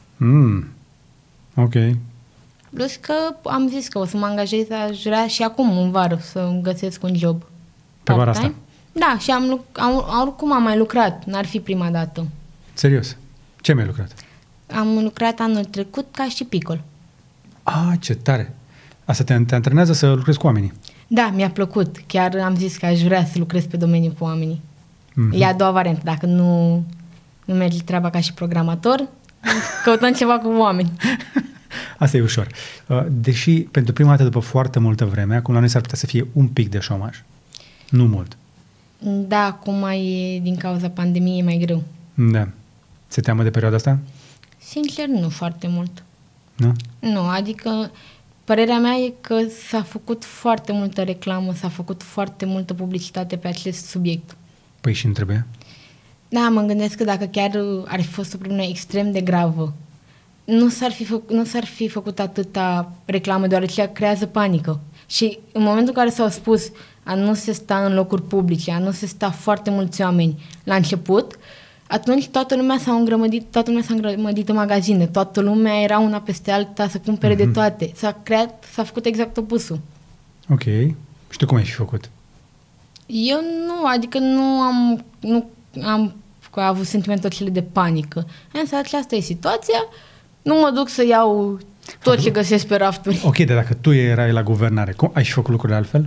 Ok. Plus că am zis că o să mă angajez, aș vrea și acum în vară să găsesc un job. Pe vara asta? Da, și oricum am mai lucrat, n-ar fi prima dată. Serios? Ce mi-ai lucrat? Am lucrat anul trecut ca și picol. Ce tare! Asta te antrenează să lucrezi cu oamenii? Da, mi-a plăcut. Chiar am zis că aș vrea să lucrez pe domeniu cu oamenii. E a doua variantă. Dacă nu merge treaba ca și programator, căutăm ceva cu oameni. Asta e ușor. Deși pentru prima dată după foarte multă vreme, acum la noi s-ar putea să fie un pic de șomaj. Nu mult. Da, acum e din cauza pandemiei mai greu. Da. Se teamă de perioada asta? Sincer, nu foarte mult. Nu? Nu, adică părerea mea e că s-a făcut foarte multă reclamă, s-a făcut foarte multă publicitate pe acest subiect. Păi și nu trebuie? Da, mă gândesc că dacă chiar ar fi fost o problemă extrem de gravă, nu s-ar fi făcut atâta reclamă, deoarece creează panică. Și în momentul în care s-au spus a nu se sta în locuri publice, a nu se sta foarte mulți oameni la început, atunci toată lumea s-a îngrămădit în magazine, toată lumea era una peste alta să cumpere de toate. S-a făcut exact opusul. Ok. Și tu cum ai fi făcut? Eu nu, adică nu am avut sentimentul acela de panică. Însă aceasta e situația, nu mă duc să iau tot ce găsesc pe rafturi. Ok, dar dacă tu erai la guvernare, cum ai fi făcut lucrurile altfel?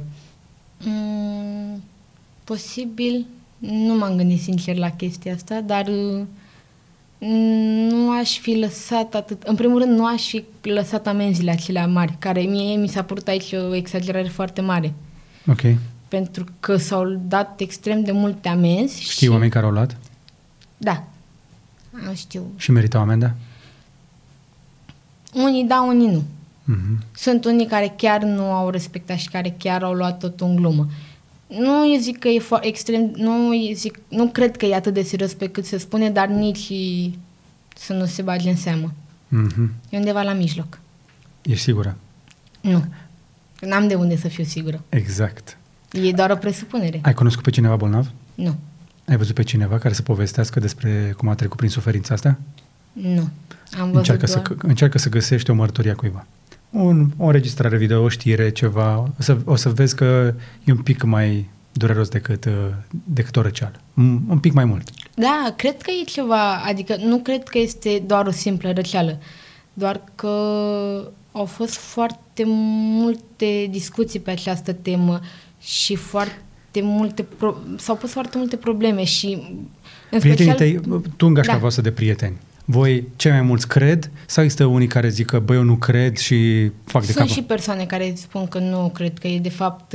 Posibil, nu m-am gândit sincer la chestia asta, dar nu aș fi lăsat atât. În primul rând, nu aș fi lăsat amenziile acelea mari, care mie mi s-a părut aici o exagerare foarte mare. Ok. Pentru că s-au dat extrem de multe amenzi. Știi oameni care au luat? Da. Știu. Și meritau amenda? Unii da, unii nu. Mm-hmm. Sunt unii care chiar nu au respectat și care chiar au luat tot în glumă. Nu zic că e extrem, nu cred că e atât de serios pe cât se spune, dar nici să nu se bage în seamă. Mm-hmm. E undeva la mijloc. Ești sigură? Nu. N-am de unde să fiu sigură. Exact. E doar o presupunere. Ai cunoscut pe cineva bolnav? Nu. Ai văzut pe cineva care să povestească despre cum a trecut prin suferința asta? Nu. Am văzut Încearcă să găsești o mărturie a cuiva. O înregistrare video, o știre, ceva. O să vezi că e un pic mai dureros decât o răceală. Un pic mai mult. Da, cred că e ceva, adică nu cred că este doar o simplă răceală, doar că au fost foarte multe discuții pe această temă și s-au pus foarte multe probleme și în prietenii special... tăi, tu în gașca voastră de prieteni, voi cei mai mulți cred sau există unii care zic că eu nu cred și fac de capă? Sunt și persoane care spun că nu cred, că e de fapt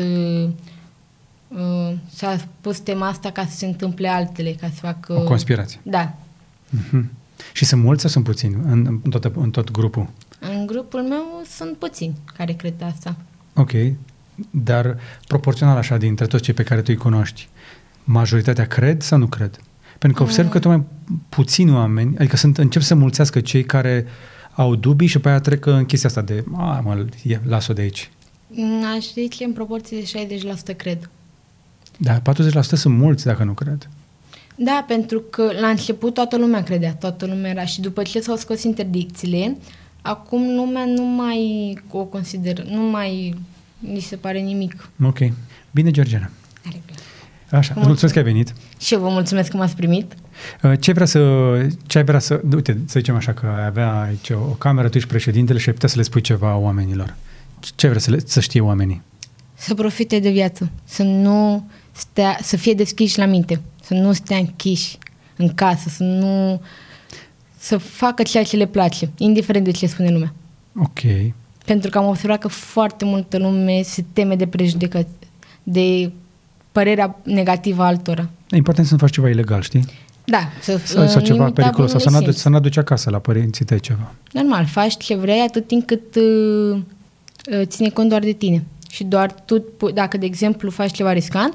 s-a pus tema asta ca să se întâmple altele, ca să facă... O conspirație. Da. Mm-hmm. Și sunt mulți sau sunt puțini în tot grupul? În grupul meu sunt puțini care cred asta. Ok, dar proporțional așa dintre toți cei pe care tu îi cunoști, majoritatea cred sau nu cred? Pentru că observ că tot mai puțini oameni, adică încep să mulțească cei care au dubii și pe aia trec în chestia asta de las-o de aici. Aș zice în proporție de 60% cred. Dar 40% sunt mulți dacă nu cred. Da, pentru că la început toată lumea credea, toată lumea era și după ce s-au scos interdicțiile, acum lumea nu mai o consideră, nu mai li se pare nimic. Ok. Bine, Georgiana. Așa, îți mulțumesc că ai venit. Și eu vă mulțumesc că m-ați primit. Ce ai vrea să... Uite, să zicem așa că ai avea aici o cameră, tu ești președintele și ai putea să le spui ceva oamenilor. Ce ai vrea să știe oamenii? Să profite de viață, să fie deschiși la minte, să nu stea închiși în casă, să facă ceea ce le place, indiferent de ce spune lumea. Ok. Pentru că am observat că foarte multă lume se teme de prejudecăți, de părerea negativă a altora. E important să nu faci ceva ilegal, știi? Da. Sau ceva periculos, sau să nu aduci acasă la părinții tăi ceva. Normal, faci ce vrei atât timp cât ține cont doar de tine. Și doar tu, dacă, de exemplu, faci ceva riscant,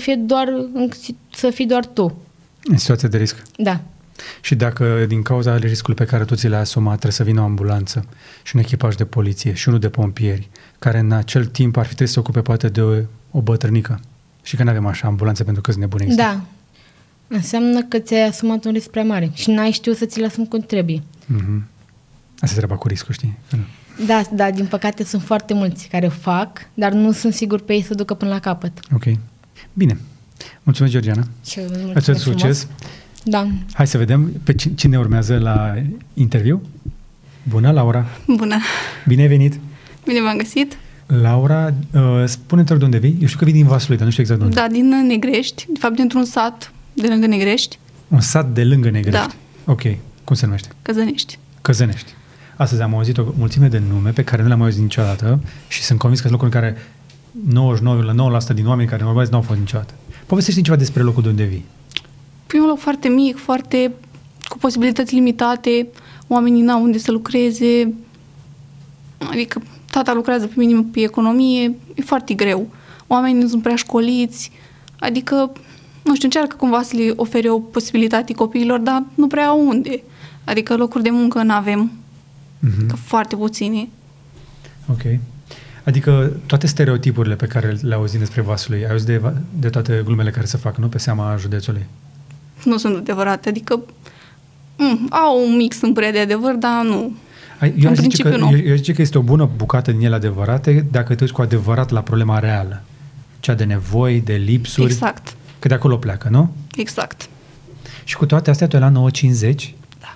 să fii doar tu. În situație de risc. Da. Și dacă din cauza riscului pe care tu ți l-ai asumat trebuie să vină o ambulanță și un echipaj de poliție și unul de pompieri, care în acel timp ar fi trebuit să se ocupe poate de o bătrânică și că nu avem așa ambulanțe pentru că sunt nebune. Da. Înseamnă că ți-ai asumat un risc prea mare și n-ai știut să ți-l asumi cum trebuie. Mm-hmm. Asta e treaba cu riscul, știi? Da, din păcate sunt foarte mulți care o fac, dar nu sunt sigur pe ei să ducă până la capăt. Ok. Bine. Mulțumesc, Georgiana. Mulțumesc succes. Da. Hai să vedem pe cine urmează la interviu. Bună, Laura. Bună. Bine ai venit. Bine v-am găsit. Laura, spune-te de unde vii. Eu știu că vii din Vaslui, dar nu știu exact de unde. Da, din Negrești, de fapt dintr-un sat de lângă Negrești. Un sat de lângă Negrești? Da. Ok. Cum se numește? Căzănești. Căzănești. Astăzi am auzit o mulțime de nume pe care nu le-am auzit niciodată și sunt convins că sunt locuri în care 99,9% din oameni care nu au fost niciodată. Povestește ceva despre locul de unde vii. E un loc foarte mic, foarte cu posibilități limitate, oamenii n-au unde să lucreze, adică tata lucrează pe minim pe economie, e foarte greu. Oamenii nu sunt prea școliți, adică, nu știu, încearcă cumva să le ofere o posibilitate copiilor, dar nu prea au unde. Adică locuri de muncă n-avem, că foarte puține. Ok. Adică toate stereotipurile pe care le auzim despre Vaslui, ai auzit de toate glumele care se fac, nu? Pe seama județului. Nu sunt adevărate, adică au un mix în de adevăr, dar nu. Eu zice că este o bună bucată din ele adevărate dacă te uiți cu adevărat la problema reală. Cea de nevoi, de lipsuri. Exact. Că de acolo pleacă, nu? Exact. Și cu toate astea tu ai la 9,50? Da.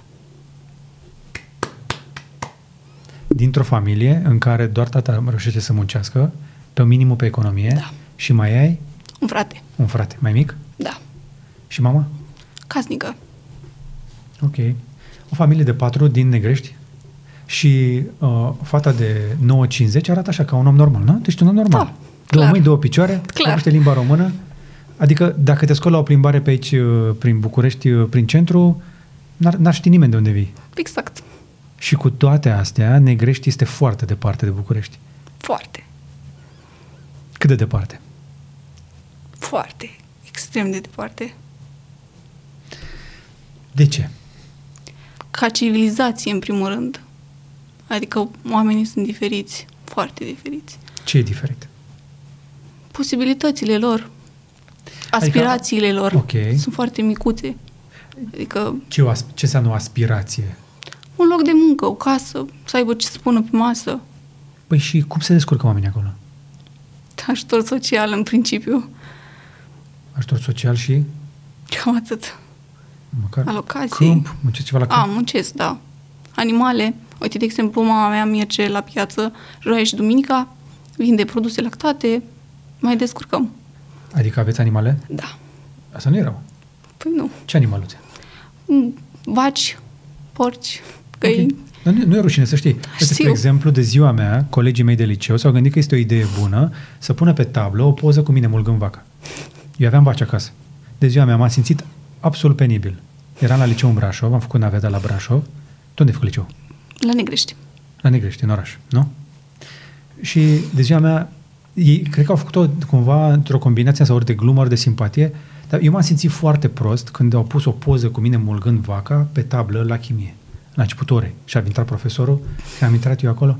Dintr-o familie în care doar tata reușește să muncească pe un minimum pe economie. Da. Și mai ai? Un frate. Un frate. Mai mic? Da. Și mama? Casnică. Ok. O familie de 4 din Negrești și fata de 9,50 arată așa ca un om normal, nu? Tu ești un om normal. Da, două clar. mâini, două picioare, vorbește limba română. Adică dacă te scoli la o plimbare pe aici, prin București, prin centru, n-ar ști nimeni de unde vii. Exact. Și cu toate astea, Negrești este foarte departe de București. Foarte. Cât de departe? Foarte. Extrem de departe. De ce? Ca civilizație, în primul rând. Adică oamenii sunt diferiți. Foarte diferiți. Ce e diferit? Posibilitățile lor. Aspirațiile lor. Okay. Sunt foarte micuțe. Adică... Ce înseamnă o aspirație? Un loc de muncă, o casă, să aibă ce să pună pe masă. Păi și cum se descurcă oamenii acolo? Ajutor social, în principiu. Ajutor social și? Cam atât. Măcar alocații. Câmp? Muncesc ceva la câmp? Muncesc, da. Animale. Uite, de exemplu, mama mea merge la piață joia și duminica, vinde produse lactate, mai descurcăm. Adică aveți animale? Da. Asta nu e rău. Păi nu. Ce animaluțe? Vaci, porci, găini. Okay. Nu e rușine, să știi. Spre exemplu, de ziua mea, colegii mei de liceu s-au gândit că este o idee bună să pună pe tablă o poză cu mine mulgând vaca. Eu aveam vaci acasă. De ziua mea m-am simțit absolut penibil. Eram la liceu în Brașov, am făcut naveta la Brașov. Tu unde ai făcut liceu? La Negrești. La Negrești, în oraș, nu? Și de ziua mea, ei cred că au făcut-o cumva într-o combinație sau ori de glumă, ori de simpatie, dar eu m-am simțit foarte prost când au pus o poză cu mine mulgând vaca pe tablă la chimie, la începutul orei. Și a intrat profesorul și am intrat eu acolo.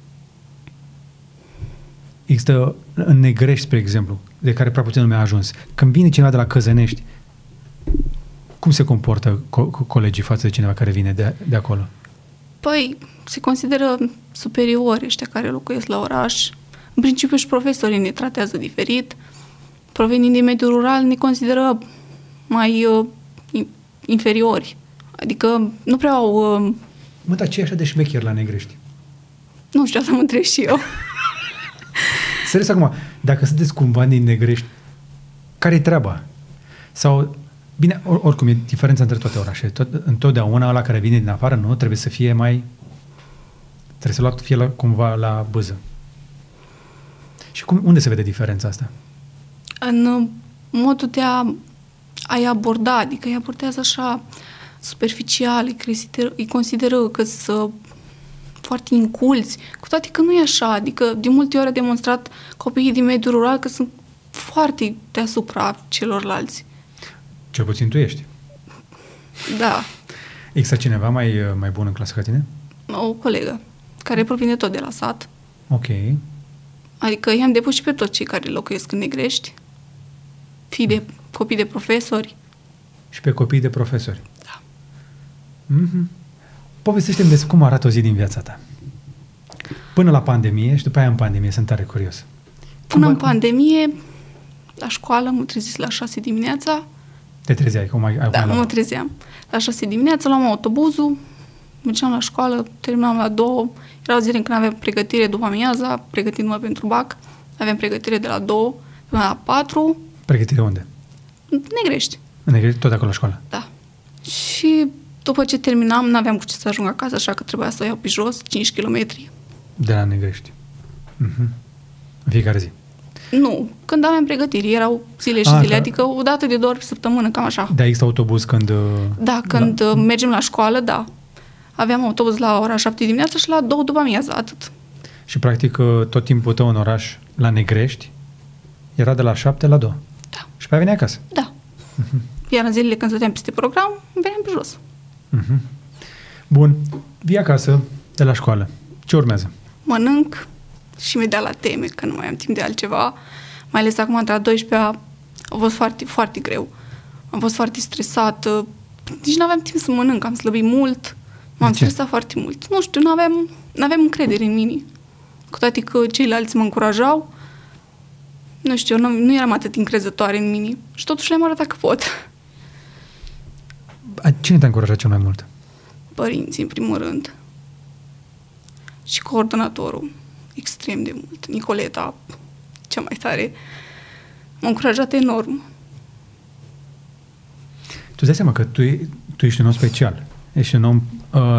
Există în Negrești, spre exemplu, de care prea puțin nu mi-a ajuns. Când vine cineva de la Căzănești, cum se comportă colegii față de cineva care vine de acolo? Păi, se consideră superiori ăștia care locuiesc la oraș. În principiu și profesorii ne tratează diferit. Provenind din mediul rural, ne consideră mai inferiori. Adică nu prea au... Mă, dar ce e așa de șmecher la Negrești? Nu știu, asta mă întreb și eu. Serios acum, dacă sunteți cumva din Negrești, care-i treaba? Sau... Bine, oricum e diferența între toate orașele. Întotdeauna ăla care vine din afară, nu? Trebuie să fie mai... Trebuie să fie cumva la bâză. Și unde se vede diferența asta? În modul de a-i aborda, adică îi abordează așa superficial, îi consideră că sunt foarte inculți, cu toate că nu e așa, adică de multe ori a demonstrat copiii din mediul rural că sunt foarte deasupra celorlalți. Cel puțin tu ești. Da. Există cineva mai bun în clasă ca tine? O colegă, care provine tot de la sat. Ok. Adică i-am depus și pe toți cei care locuiesc în Negrești, copii de profesori. Și pe copii de profesori. Da. Mm-hmm. Povestește-mi despre cum arată o zi din viața ta. Până la pandemie și după aia în pandemie, sunt tare curios. Până în pandemie, la școală, mă trezis la 6 dimineața. Te trezeai? Da, mă trezeam. La 6 dimineața luam autobuzul, mergeam la școală, terminam la 2. Erau zile în când aveam pregătire după amiaza, pregătindu-mă pentru BAC. Aveam pregătire de la 2 până la 4. Pregătire unde? Negrești. În Negrești, tot acolo la școală? Da. Și după ce terminam, n-aveam cu ce să ajung acasă, așa că trebuia să o iau pe jos, 5 km. De la Negrești. În fiecare zi. Nu, când aveam pregătiri, erau zile și zile, adică o dată de 2 ori pe săptămână, cam așa. Da, există autobuz când... Da, când mergem la școală, da. Aveam autobuz la ora 7 dimineața și la 2 după amiază, atât. Și practic tot timpul tău în oraș, la Negrești, era de la 7 la 2. Da. Și pe aia venea acasă. Da. Iar în zilele când stăteam peste program, veneam pe jos. Bun. Vii acasă de la școală. Ce urmează? Mănânc și imediat la teme, că nu mai am timp de altceva. Mai ales acum, între a 12-a, a fost foarte, foarte greu. Am fost foarte stresată. Nici nu aveam timp să mănânc, am slăbit mult. M-am stresat foarte mult. Nu știu, nu aveam încredere în mine. Cu toate că ceilalți mă încurajau, nu știu, nu eram atât încrezătoare în mine. Și totuși le-am arătat că pot. Cine te-a încurajat cel mai mult? Părinții, în primul rând. Și coordonatorul. Extrem de mult. Nicoleta, cea mai tare. M-a încurajat enorm. Tu îți dai seama că tu ești un om special. Ești un om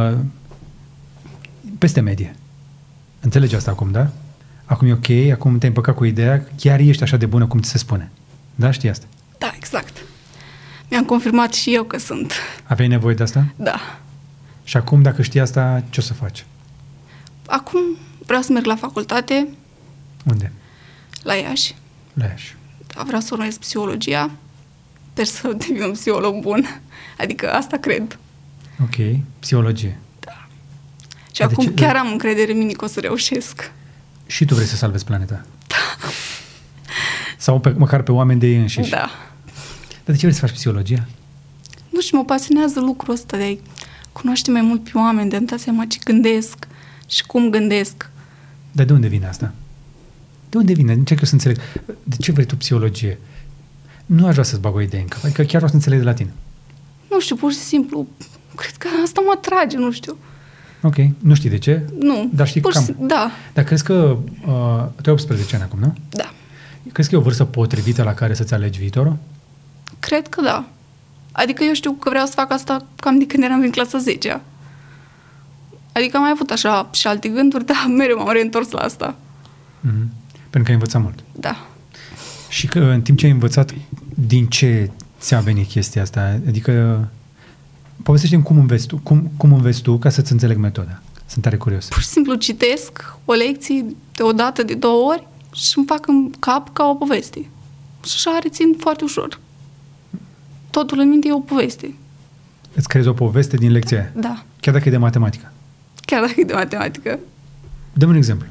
peste medie. Înțelegi asta acum, da? Acum e ok, acum te-ai împăcat cu ideea, chiar ești așa de bună cum ți se spune. Da, știi asta? Da, exact. Mi-am confirmat și eu că sunt. Aveai nevoie de asta? Da. Și acum, dacă știi asta, ce o să faci? Acum vreau să merg la facultate. Unde? La Iași. La Iași. Da, vreau să urmez psihologia. Sper să devin un psiholog bun. Adică asta cred. Ok, psihologie. Da. Și acum chiar am încredere în mine că o să reușesc. Și tu vrei să salvezi planeta? Da. Sau măcar pe oameni de ei înșiși? Da. Dar de ce vrei să faci psihologia? Nu știu, mă pasionează lucrul ăsta de a cunoaște mai mult pe oameni, de a-mi da seama ce gândesc și cum gândesc. Dar de unde vine asta? De unde vine? Încerc eu să înțeleg. De ce vrei tu psihologie? Nu aș vrea să-ți bag o idee în cap. Adică chiar vreau să înțeleg de la tine. Nu știu, pur și simplu, cred că asta mă atrage, nu știu. Ok. Nu știi de ce? Nu. Dar știi cam. Da. Dar crezi că tu ai 18 ani acum, nu? Da. Crezi că e o vârstă potrivită la care să-ți alegi viitorul? Cred că da. Adică eu știu că vreau să fac asta cam de când eram în clasa 10-a. Adică am mai avut așa și alte gânduri, dar mereu m-am reîntors la asta. Pentru că ai învățat mult. Da. Și că în timp ce ai învățat, din ce ți-a venit chestia asta? Adică povestește-mi cum înveți tu ca să-ți înțeleg metoda. Sunt tare curios. Pur și simplu citesc o lecție de o dată, de 2 ori și îmi fac în cap ca o poveste. Și așa rețin foarte ușor. Totul în minte e o poveste. Îți creezi o poveste din lecția aia? Da. Chiar dacă e de matematică? Chiar dacă e de matematică. Dă-mi un exemplu.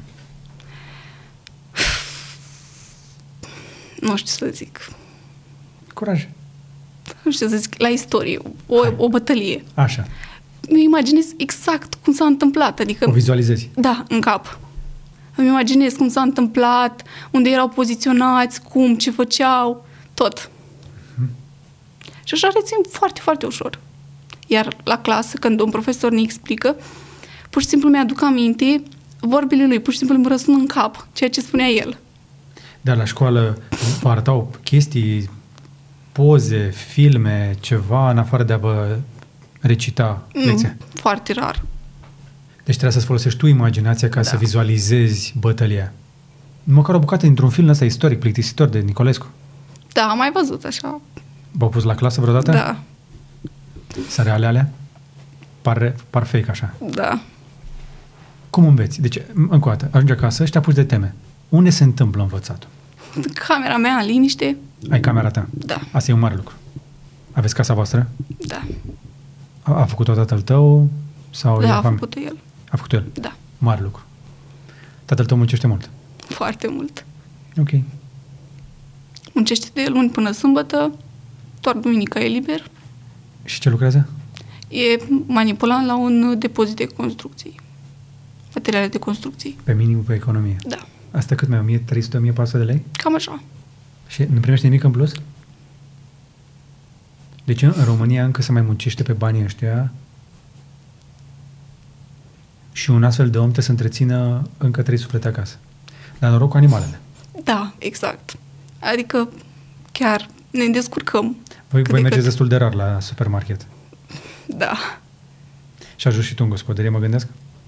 Nu știu să zic. Curaj. Nu știu să zic. La istorie. O bătălie. Așa. Îmi imaginez exact cum s-a întâmplat. Adică, o vizualizezi? Da, în cap. Îmi imaginez cum s-a întâmplat, unde erau poziționați, cum, ce făceau, tot. Și așa rețin foarte, foarte ușor. Iar la clasă, când un profesor ne explică, pur și simplu mi-aduc aminte vorbile lui, pur și simplu îmi răsună în cap ceea ce spunea el. Dar la școală vă arătau chestii, poze, filme, ceva, în afară de a vă recita lecția? Foarte rar. Deci trebuie să-ți folosești tu imaginația ca să vizualizezi bătălia. Măcar o bucată dintr-un film ăsta istoric, plictisitor, de Nicolescu. Da, am mai văzut așa. V-au pus la clasă vreodată? Da. Săreale alea? Par fake așa. Da. Cum înveți? Deci, încă o dată, ajungi acasă și te apuci de teme. Unde se întâmplă învățatul? Camera mea, în liniște. Ai camera ta? Da. Asta e un mare lucru. Aveți casa voastră? Da. A făcut-o tatăl tău? Sau da, a făcut-o el. A făcut-o el? Da. Mare lucru. Tatăl tău muncește mult? Foarte mult. Ok. Muncește de luni până sâmbătă, doar duminica e liber. Și ce lucrează? E manipulant la un depozit de construcții. Materiale de construcții. Pe minimul pe economie? Da. Asta cât mai 1.300-1.400 de lei? Cam așa. Și nu primește nimic în plus? Deci în România încă se mai muncește pe banii ăștia și un astfel de om trebuie să întrețină încă 3 suflete acasă. Dar noroc cu animalele. Da, exact. Adică chiar ne descurcăm. Voi mergeți destul de rar la supermarket. Da. Și ajungi și tu în gospodărie, mă gândesc?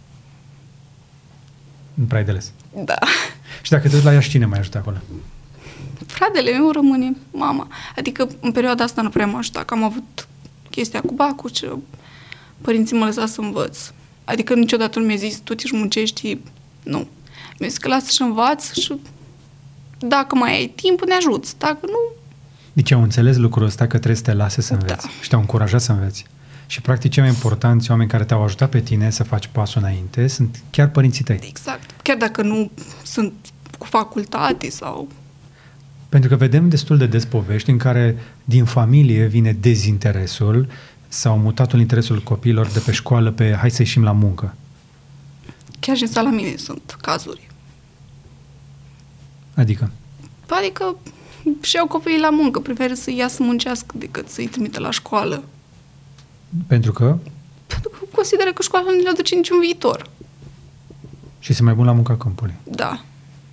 Nu prea ai de ales. Da. Și dacă te duci la Iași, cine mai ajută acolo? Fratele meu rămâne mama. Adică în perioada asta nu prea m-a ajutat, că am avut chestia cu bacul și părinții mă lăsa să învăț. Adică niciodată nu mi-a zis, tu te-și muncești, nu. Mi-a zis că lasă și învață și dacă mai ai timp, ne ajuți. Dacă nu... Deci au înțeles lucrul ăsta, că trebuie să te lase să înveți. Și te-au încurajat să înveți. Și practic cei mai importanți oameni care te-au ajutat pe tine să faci pasul înainte sunt chiar părinții tăi. Exact. Chiar dacă nu sunt cu facultate sau... Pentru că vedem destul de des povești în care din familie vine dezinteresul sau mutatul interesul copiilor de pe școală pe hai să ieșim la muncă. Chiar și în sala mine sunt cazuri. Adică și iau copiii la muncă, preferă să ia să muncească decât să-i trimită la școală. Pentru că Consideră că școala nu le aduce niciun viitor. Și sunt mai bun la munca câmpului. Da.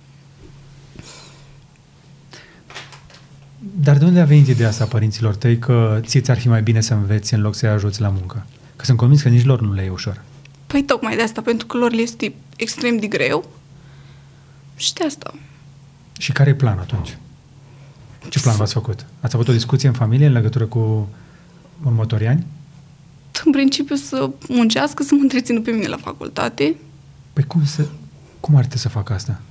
Dar de unde a venit ideea asta părinților tăi că ție ți-ar fi mai bine să înveți în loc să-i ajuți la muncă? Că sunt convins că nici lor nu le e ușor. Păi tocmai de asta, pentru că lor le este extrem de greu. Și de asta. Și care e planul atunci? Ce plan v-ați făcut? Ați avut o discuție în familie în legătură cu următorii ani? În principiu să muncească, să mă întrețină pe mine la facultate. Păi cum ar trebui să facă asta?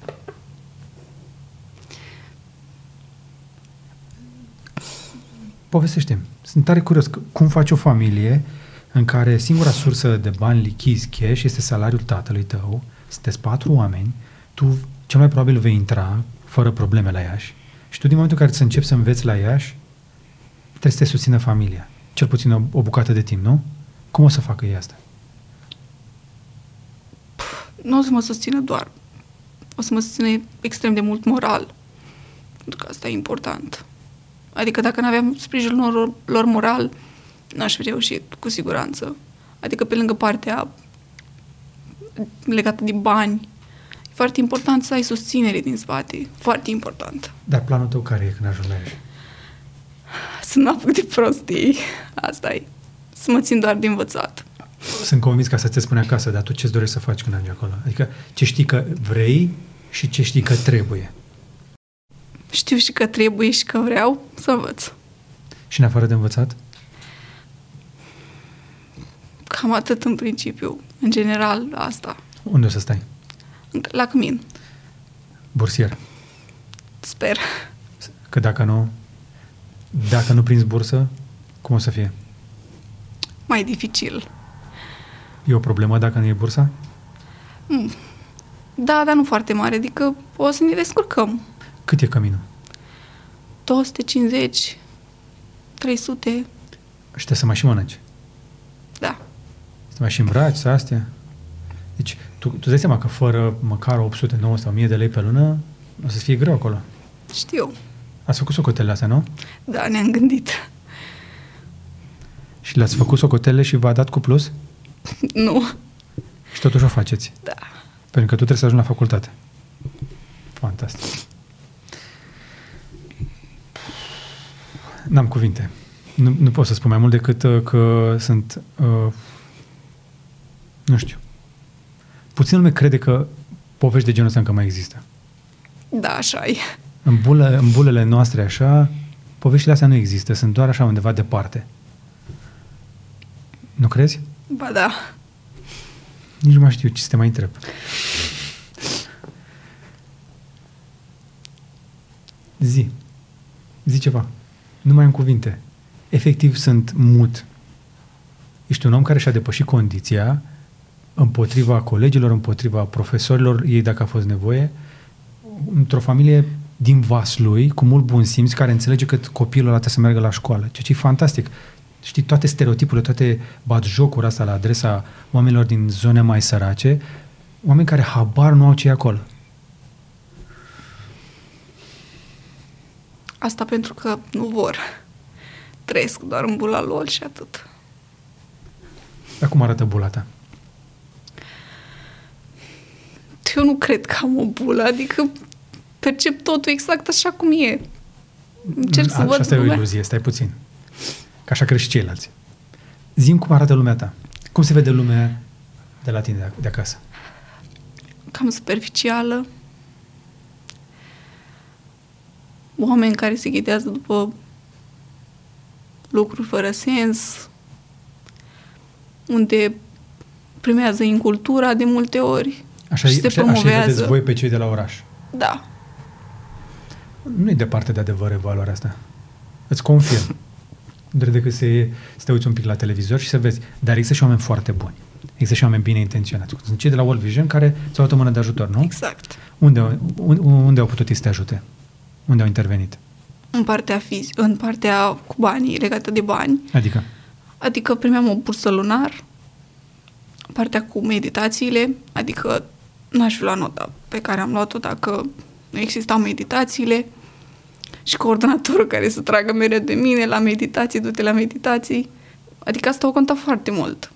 Povestește-mi. Sunt tare curios. Cum faci o familie în care singura sursă de bani lichizi, cash, este salariul tatălui tău, sunteți 4 oameni, tu cel mai probabil vei intra fără probleme la Iași și tu din momentul în care să începi să înveți la Iași, trebuie să te susțină familia. Cel puțin o bucată de timp, nu? Cum o să facă ei asta? Nu o să mă susțină doar. O să mă susțină extrem de mult moral. Pentru că asta e important. Adică dacă n-aveam sprijinul lor moral, n-aș fi reușit, cu siguranță. Adică pe lângă partea legată de bani, e foarte important să ai susținere din spate. Foarte important. Dar planul tău care e când ajungi la Iași? Să nu apuc de prostii. Asta e. Să mă țin doar de învățat. Sunt convins că asta ți-e spune acasă, dar tu ce-ți dorești să faci când ajungi acolo? Adică ce știi că vrei și ce știi că trebuie. Știu și că trebuie și că vreau să învăț. Și în afară de învățat? Cam atât în principiu. În general, asta. Unde o să stai? La Cămin. Bursier. Sper. Că dacă nu prinzi bursă, cum o să fie? Mai dificil. E o problemă dacă nu e bursa? Da, dar nu foarte mare. Adică o să ne descurcăm. Cât e Căminul? 250, 300. Și trebuie să mai și mănânci. Da. Să mai și îmbraci, să astea. Deci, tu dai seama că fără măcar 800, 900 sau 1000 de lei pe lună, o să fie greu acolo. Știu. Ați făcut socotelele astea, nu? Da, ne-am gândit. Și le-ați făcut socotele și v-a dat cu plus? Nu. Și totuși o faceți? Da. Pentru că tu trebuie să ajungi la facultate. Fantastic. N-am cuvinte. Nu pot să spun mai mult decât că sunt... nu știu. Puțin lume crede că povești de genul ăsta încă mai există. Da, așa e. În bulele noastre așa, poveștile astea nu există. Sunt doar așa undeva departe. Nu crezi? Ba da. Nici nu mai știu ce să te mai întreb. Zi ceva. Nu mai am cuvinte. Efectiv sunt mut. Ești un om care și-a depășit condiția împotriva colegilor, împotriva profesorilor, ei dacă a fost nevoie, într-o familie din Vaslui, cu mult bun simț, care înțelege că copilul ăla trebuie să meargă la școală. Ceea ce e fantastic. Știi, toate stereotipurile, toate batjocuri astea la adresa oamenilor din zone mai sărace, oameni care habar nu au ce e acolo. Asta pentru că nu vor. Trăiesc doar în bula lor și atât. Dar cum arată bula ta? Eu nu cred că am o bulă, adică percep totul exact așa cum e. Încerc să văd asta e o lumea. iluzie, stai puțin. Că așa crezi și ceilalți. Zi-mi cum arată lumea ta. Cum se vede lumea de la tine de acasă? Cam superficială. Oameni care se ghidează după lucruri fără sens, unde primează incultura de multe ori și se promovează. Așa vedeți voi pe cei de la oraș. Da. Nu e departe de adevăr evaluarea asta. Îți confirm. Doar decât să te uiți un pic la televizor și să vezi. Dar există și oameni foarte buni. Există și oameni bine intenționați. Sunt cei de la World Vision care ți-au luat o mână de ajutor, nu? Exact. Unde au putut să te ajute? Unde au intervenit? În partea cu banii, legată de bani. Adică primeam o bursă lunar, partea cu meditațiile, adică n-aș fi luat nota pe care am luat-o dacă nu existau meditațiile, și coordonatorul care să tragă mereu de mine la meditații, du-te la meditații. Adică asta o conta foarte mult.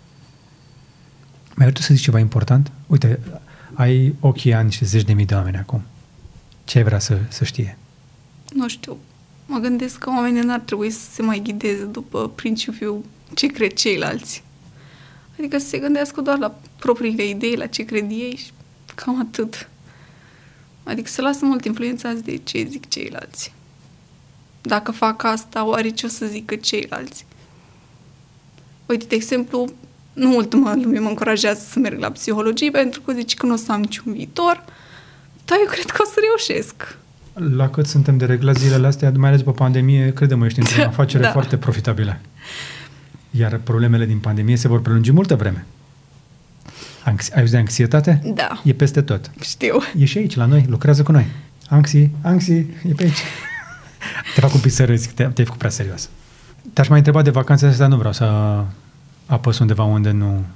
Mai vreau să zici ceva important? Uite, ai ochii a niște zeci de mii de oameni acum. Ce ai vrea să știe? Nu știu. Mă gândesc că oamenii n-ar trebui să se mai ghideze după principiul ce cred ceilalți. Adică să se gândească doar la propriile idei, la ce cred ei și cam atât. Adică să lasă mult influențați de ce zic ceilalți. Dacă fac asta, oare ce o să zică ceilalți? Uite, de exemplu, nu multă lume mă încurajează să merg la psihologie pentru că zice că nu o să am niciun viitor, dar eu cred că o să reușesc. La cât suntem de reglat zilele astea, mai ales după pandemie, crede-mă, ești într-o afacere foarte profitabilă. Iar problemele din pandemie se vor prelungi multă vreme. Ai auzit de anxietate? Da. E peste tot. Știu. E și aici, la noi, lucrează cu noi. Anxi, e pe aici. Te fac un pic să râzi, te-ai făcut prea serios. Te-aș mai întreba de vacanțe astea, nu vreau să apăs undeva unde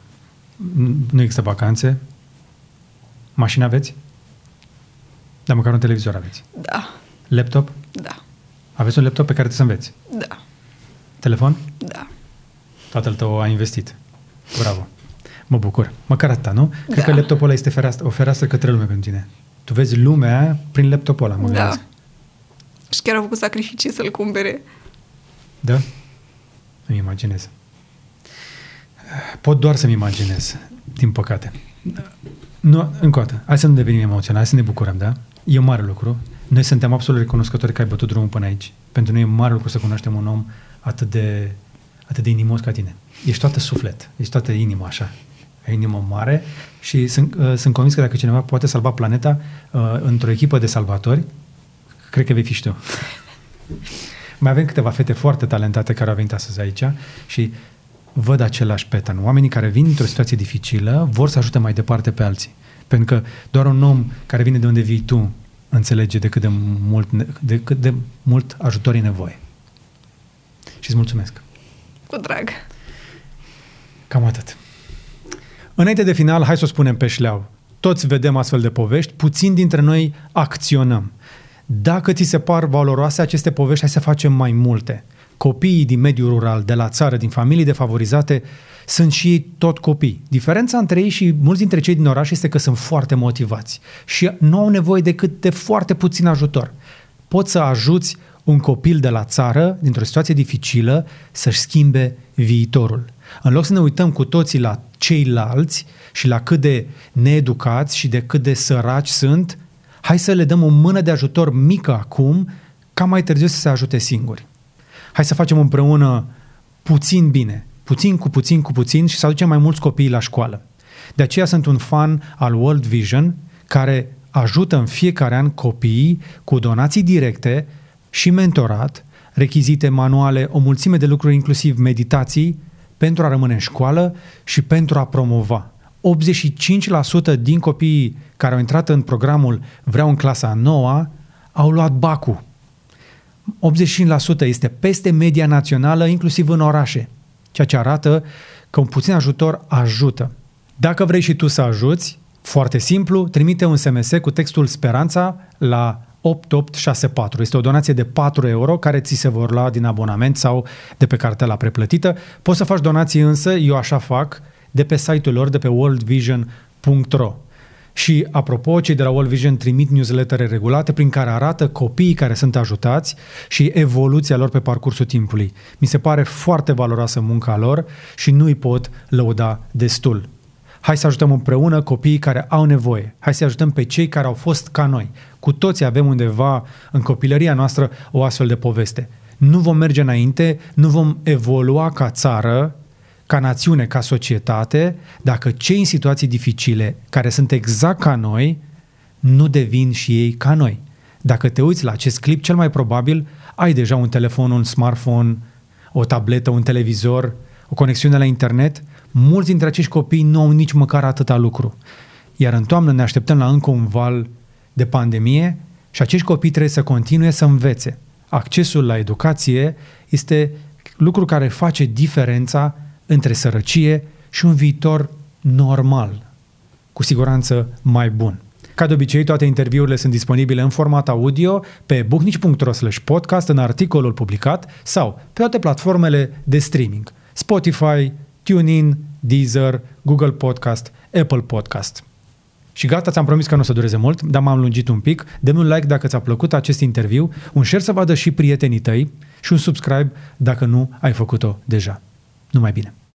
nu există vacanțe. Mașină aveți? Dar măcar un televizor aveți. Da. Laptop? Da. Aveți un laptop pe care trebuie să înveți? Da. Telefon? Da. Tatăl tău a investit. Bravo. Mă bucur. Măcar atâta, nu? Da. Cred că laptopul ăla este o fereastră către lume pentru tine. Tu vezi lumea prin laptopul ăla, mă gândesc. Și chiar au făcut sacrificii să-l cumpere. Da? Îmi imaginez. Pot doar să-mi imaginez, din păcate. Nu, încă o dată, hai să nu devenim emoționali, hai să ne bucurăm, da? E un mare lucru. Noi suntem absolut recunoscători că ai bătut drumul până aici. Pentru noi e un mare lucru să cunoaștem un om atât de inimos ca tine. Ești toată suflet, ești toată inimă așa. Ai inimă mare și sunt convins că dacă cineva poate salva planeta într-o echipă de salvatori, cred că vei fi și tu. Mai avem câteva fete foarte talentate care au venit astăzi aici și văd același pattern. Oamenii care vin într-o situație dificilă vor să ajute mai departe pe alții. Pentru că doar un om care vine de unde vii tu înțelege de cât de mult ajutor e nevoie. Și îți mulțumesc. Cu drag. Cam atât. Înainte de final, hai să o spunem pe șleau. Toți vedem astfel de povești, puțini dintre noi acționăm. Dacă ți se par valoroase aceste povești, hai să facem mai multe. Copiii din mediul rural, de la țară, din familii defavorizate, sunt și ei tot copii. Diferența între ei și mulți dintre cei din oraș este că sunt foarte motivați și nu au nevoie decât de foarte puțin ajutor. Poți să ajuți un copil de la țară, dintr-o situație dificilă, să-și schimbe viitorul. În loc să ne uităm cu toții la ceilalți și la cât de needucați și de cât de săraci sunt, hai să le dăm o mână de ajutor mică acum, ca mai târziu să se ajute singuri. Hai să facem împreună puțin bine, puțin cu puțin și să aducem mai mulți copii la școală. De aceea sunt un fan al World Vision, care ajută în fiecare an copiii cu donații directe și mentorat, rechizite, manuale, o mulțime de lucruri, inclusiv meditații, pentru a rămâne în școală și pentru a promova. 85% din copiii care au intrat în programul Vreau în clasa 9 au luat BAC-ul. 85% este peste media națională, inclusiv în orașe, ceea ce arată că un puțin ajutor ajută. Dacă vrei și tu să ajuți, foarte simplu, trimite un SMS cu textul Speranța la 8864. Este o donație de 4 euro care ți se vor lua din abonament sau de pe cartela preplătită. Poți să faci donații însă, eu așa fac, de pe site-ul lor, de pe worldvision.ro. Și, apropo, cei de la World Vision trimit newslettere regulate prin care arată copiii care sunt ajutați și evoluția lor pe parcursul timpului. Mi se pare foarte valoroasă munca lor și nu îi pot lăuda destul. Hai să ajutăm împreună copiii care au nevoie. Hai să ajutăm pe cei care au fost ca noi. Cu toții avem undeva în copilăria noastră o astfel de poveste. Nu vom merge înainte, nu vom evolua ca țară, ca națiune, ca societate, dacă cei în situații dificile, care sunt exact ca noi, nu devin și ei ca noi. Dacă te uiți la acest clip, cel mai probabil ai deja un telefon, un smartphone, o tabletă, un televizor, o conexiune la internet. Mulți dintre acești copii nu au nici măcar atâta lucru. Iar în toamnă ne așteptăm la încă un val de pandemie și acești copii trebuie să continue să învețe. Accesul la educație este lucru care face diferența între sărăcie și un viitor normal, cu siguranță mai bun. Ca de obicei, toate interviurile sunt disponibile în format audio pe buhnici.ro/podcast în articolul publicat sau pe toate platformele de streaming: Spotify, TuneIn, Deezer, Google Podcast, Apple Podcast. Și gata, ți-am promis că nu o să dureze mult, dar m-am lungit un pic. Dă-mi un like dacă ți-a plăcut acest interviu, un share să vadă și prietenii tăi și un subscribe dacă nu ai făcut-o deja. Numai bine!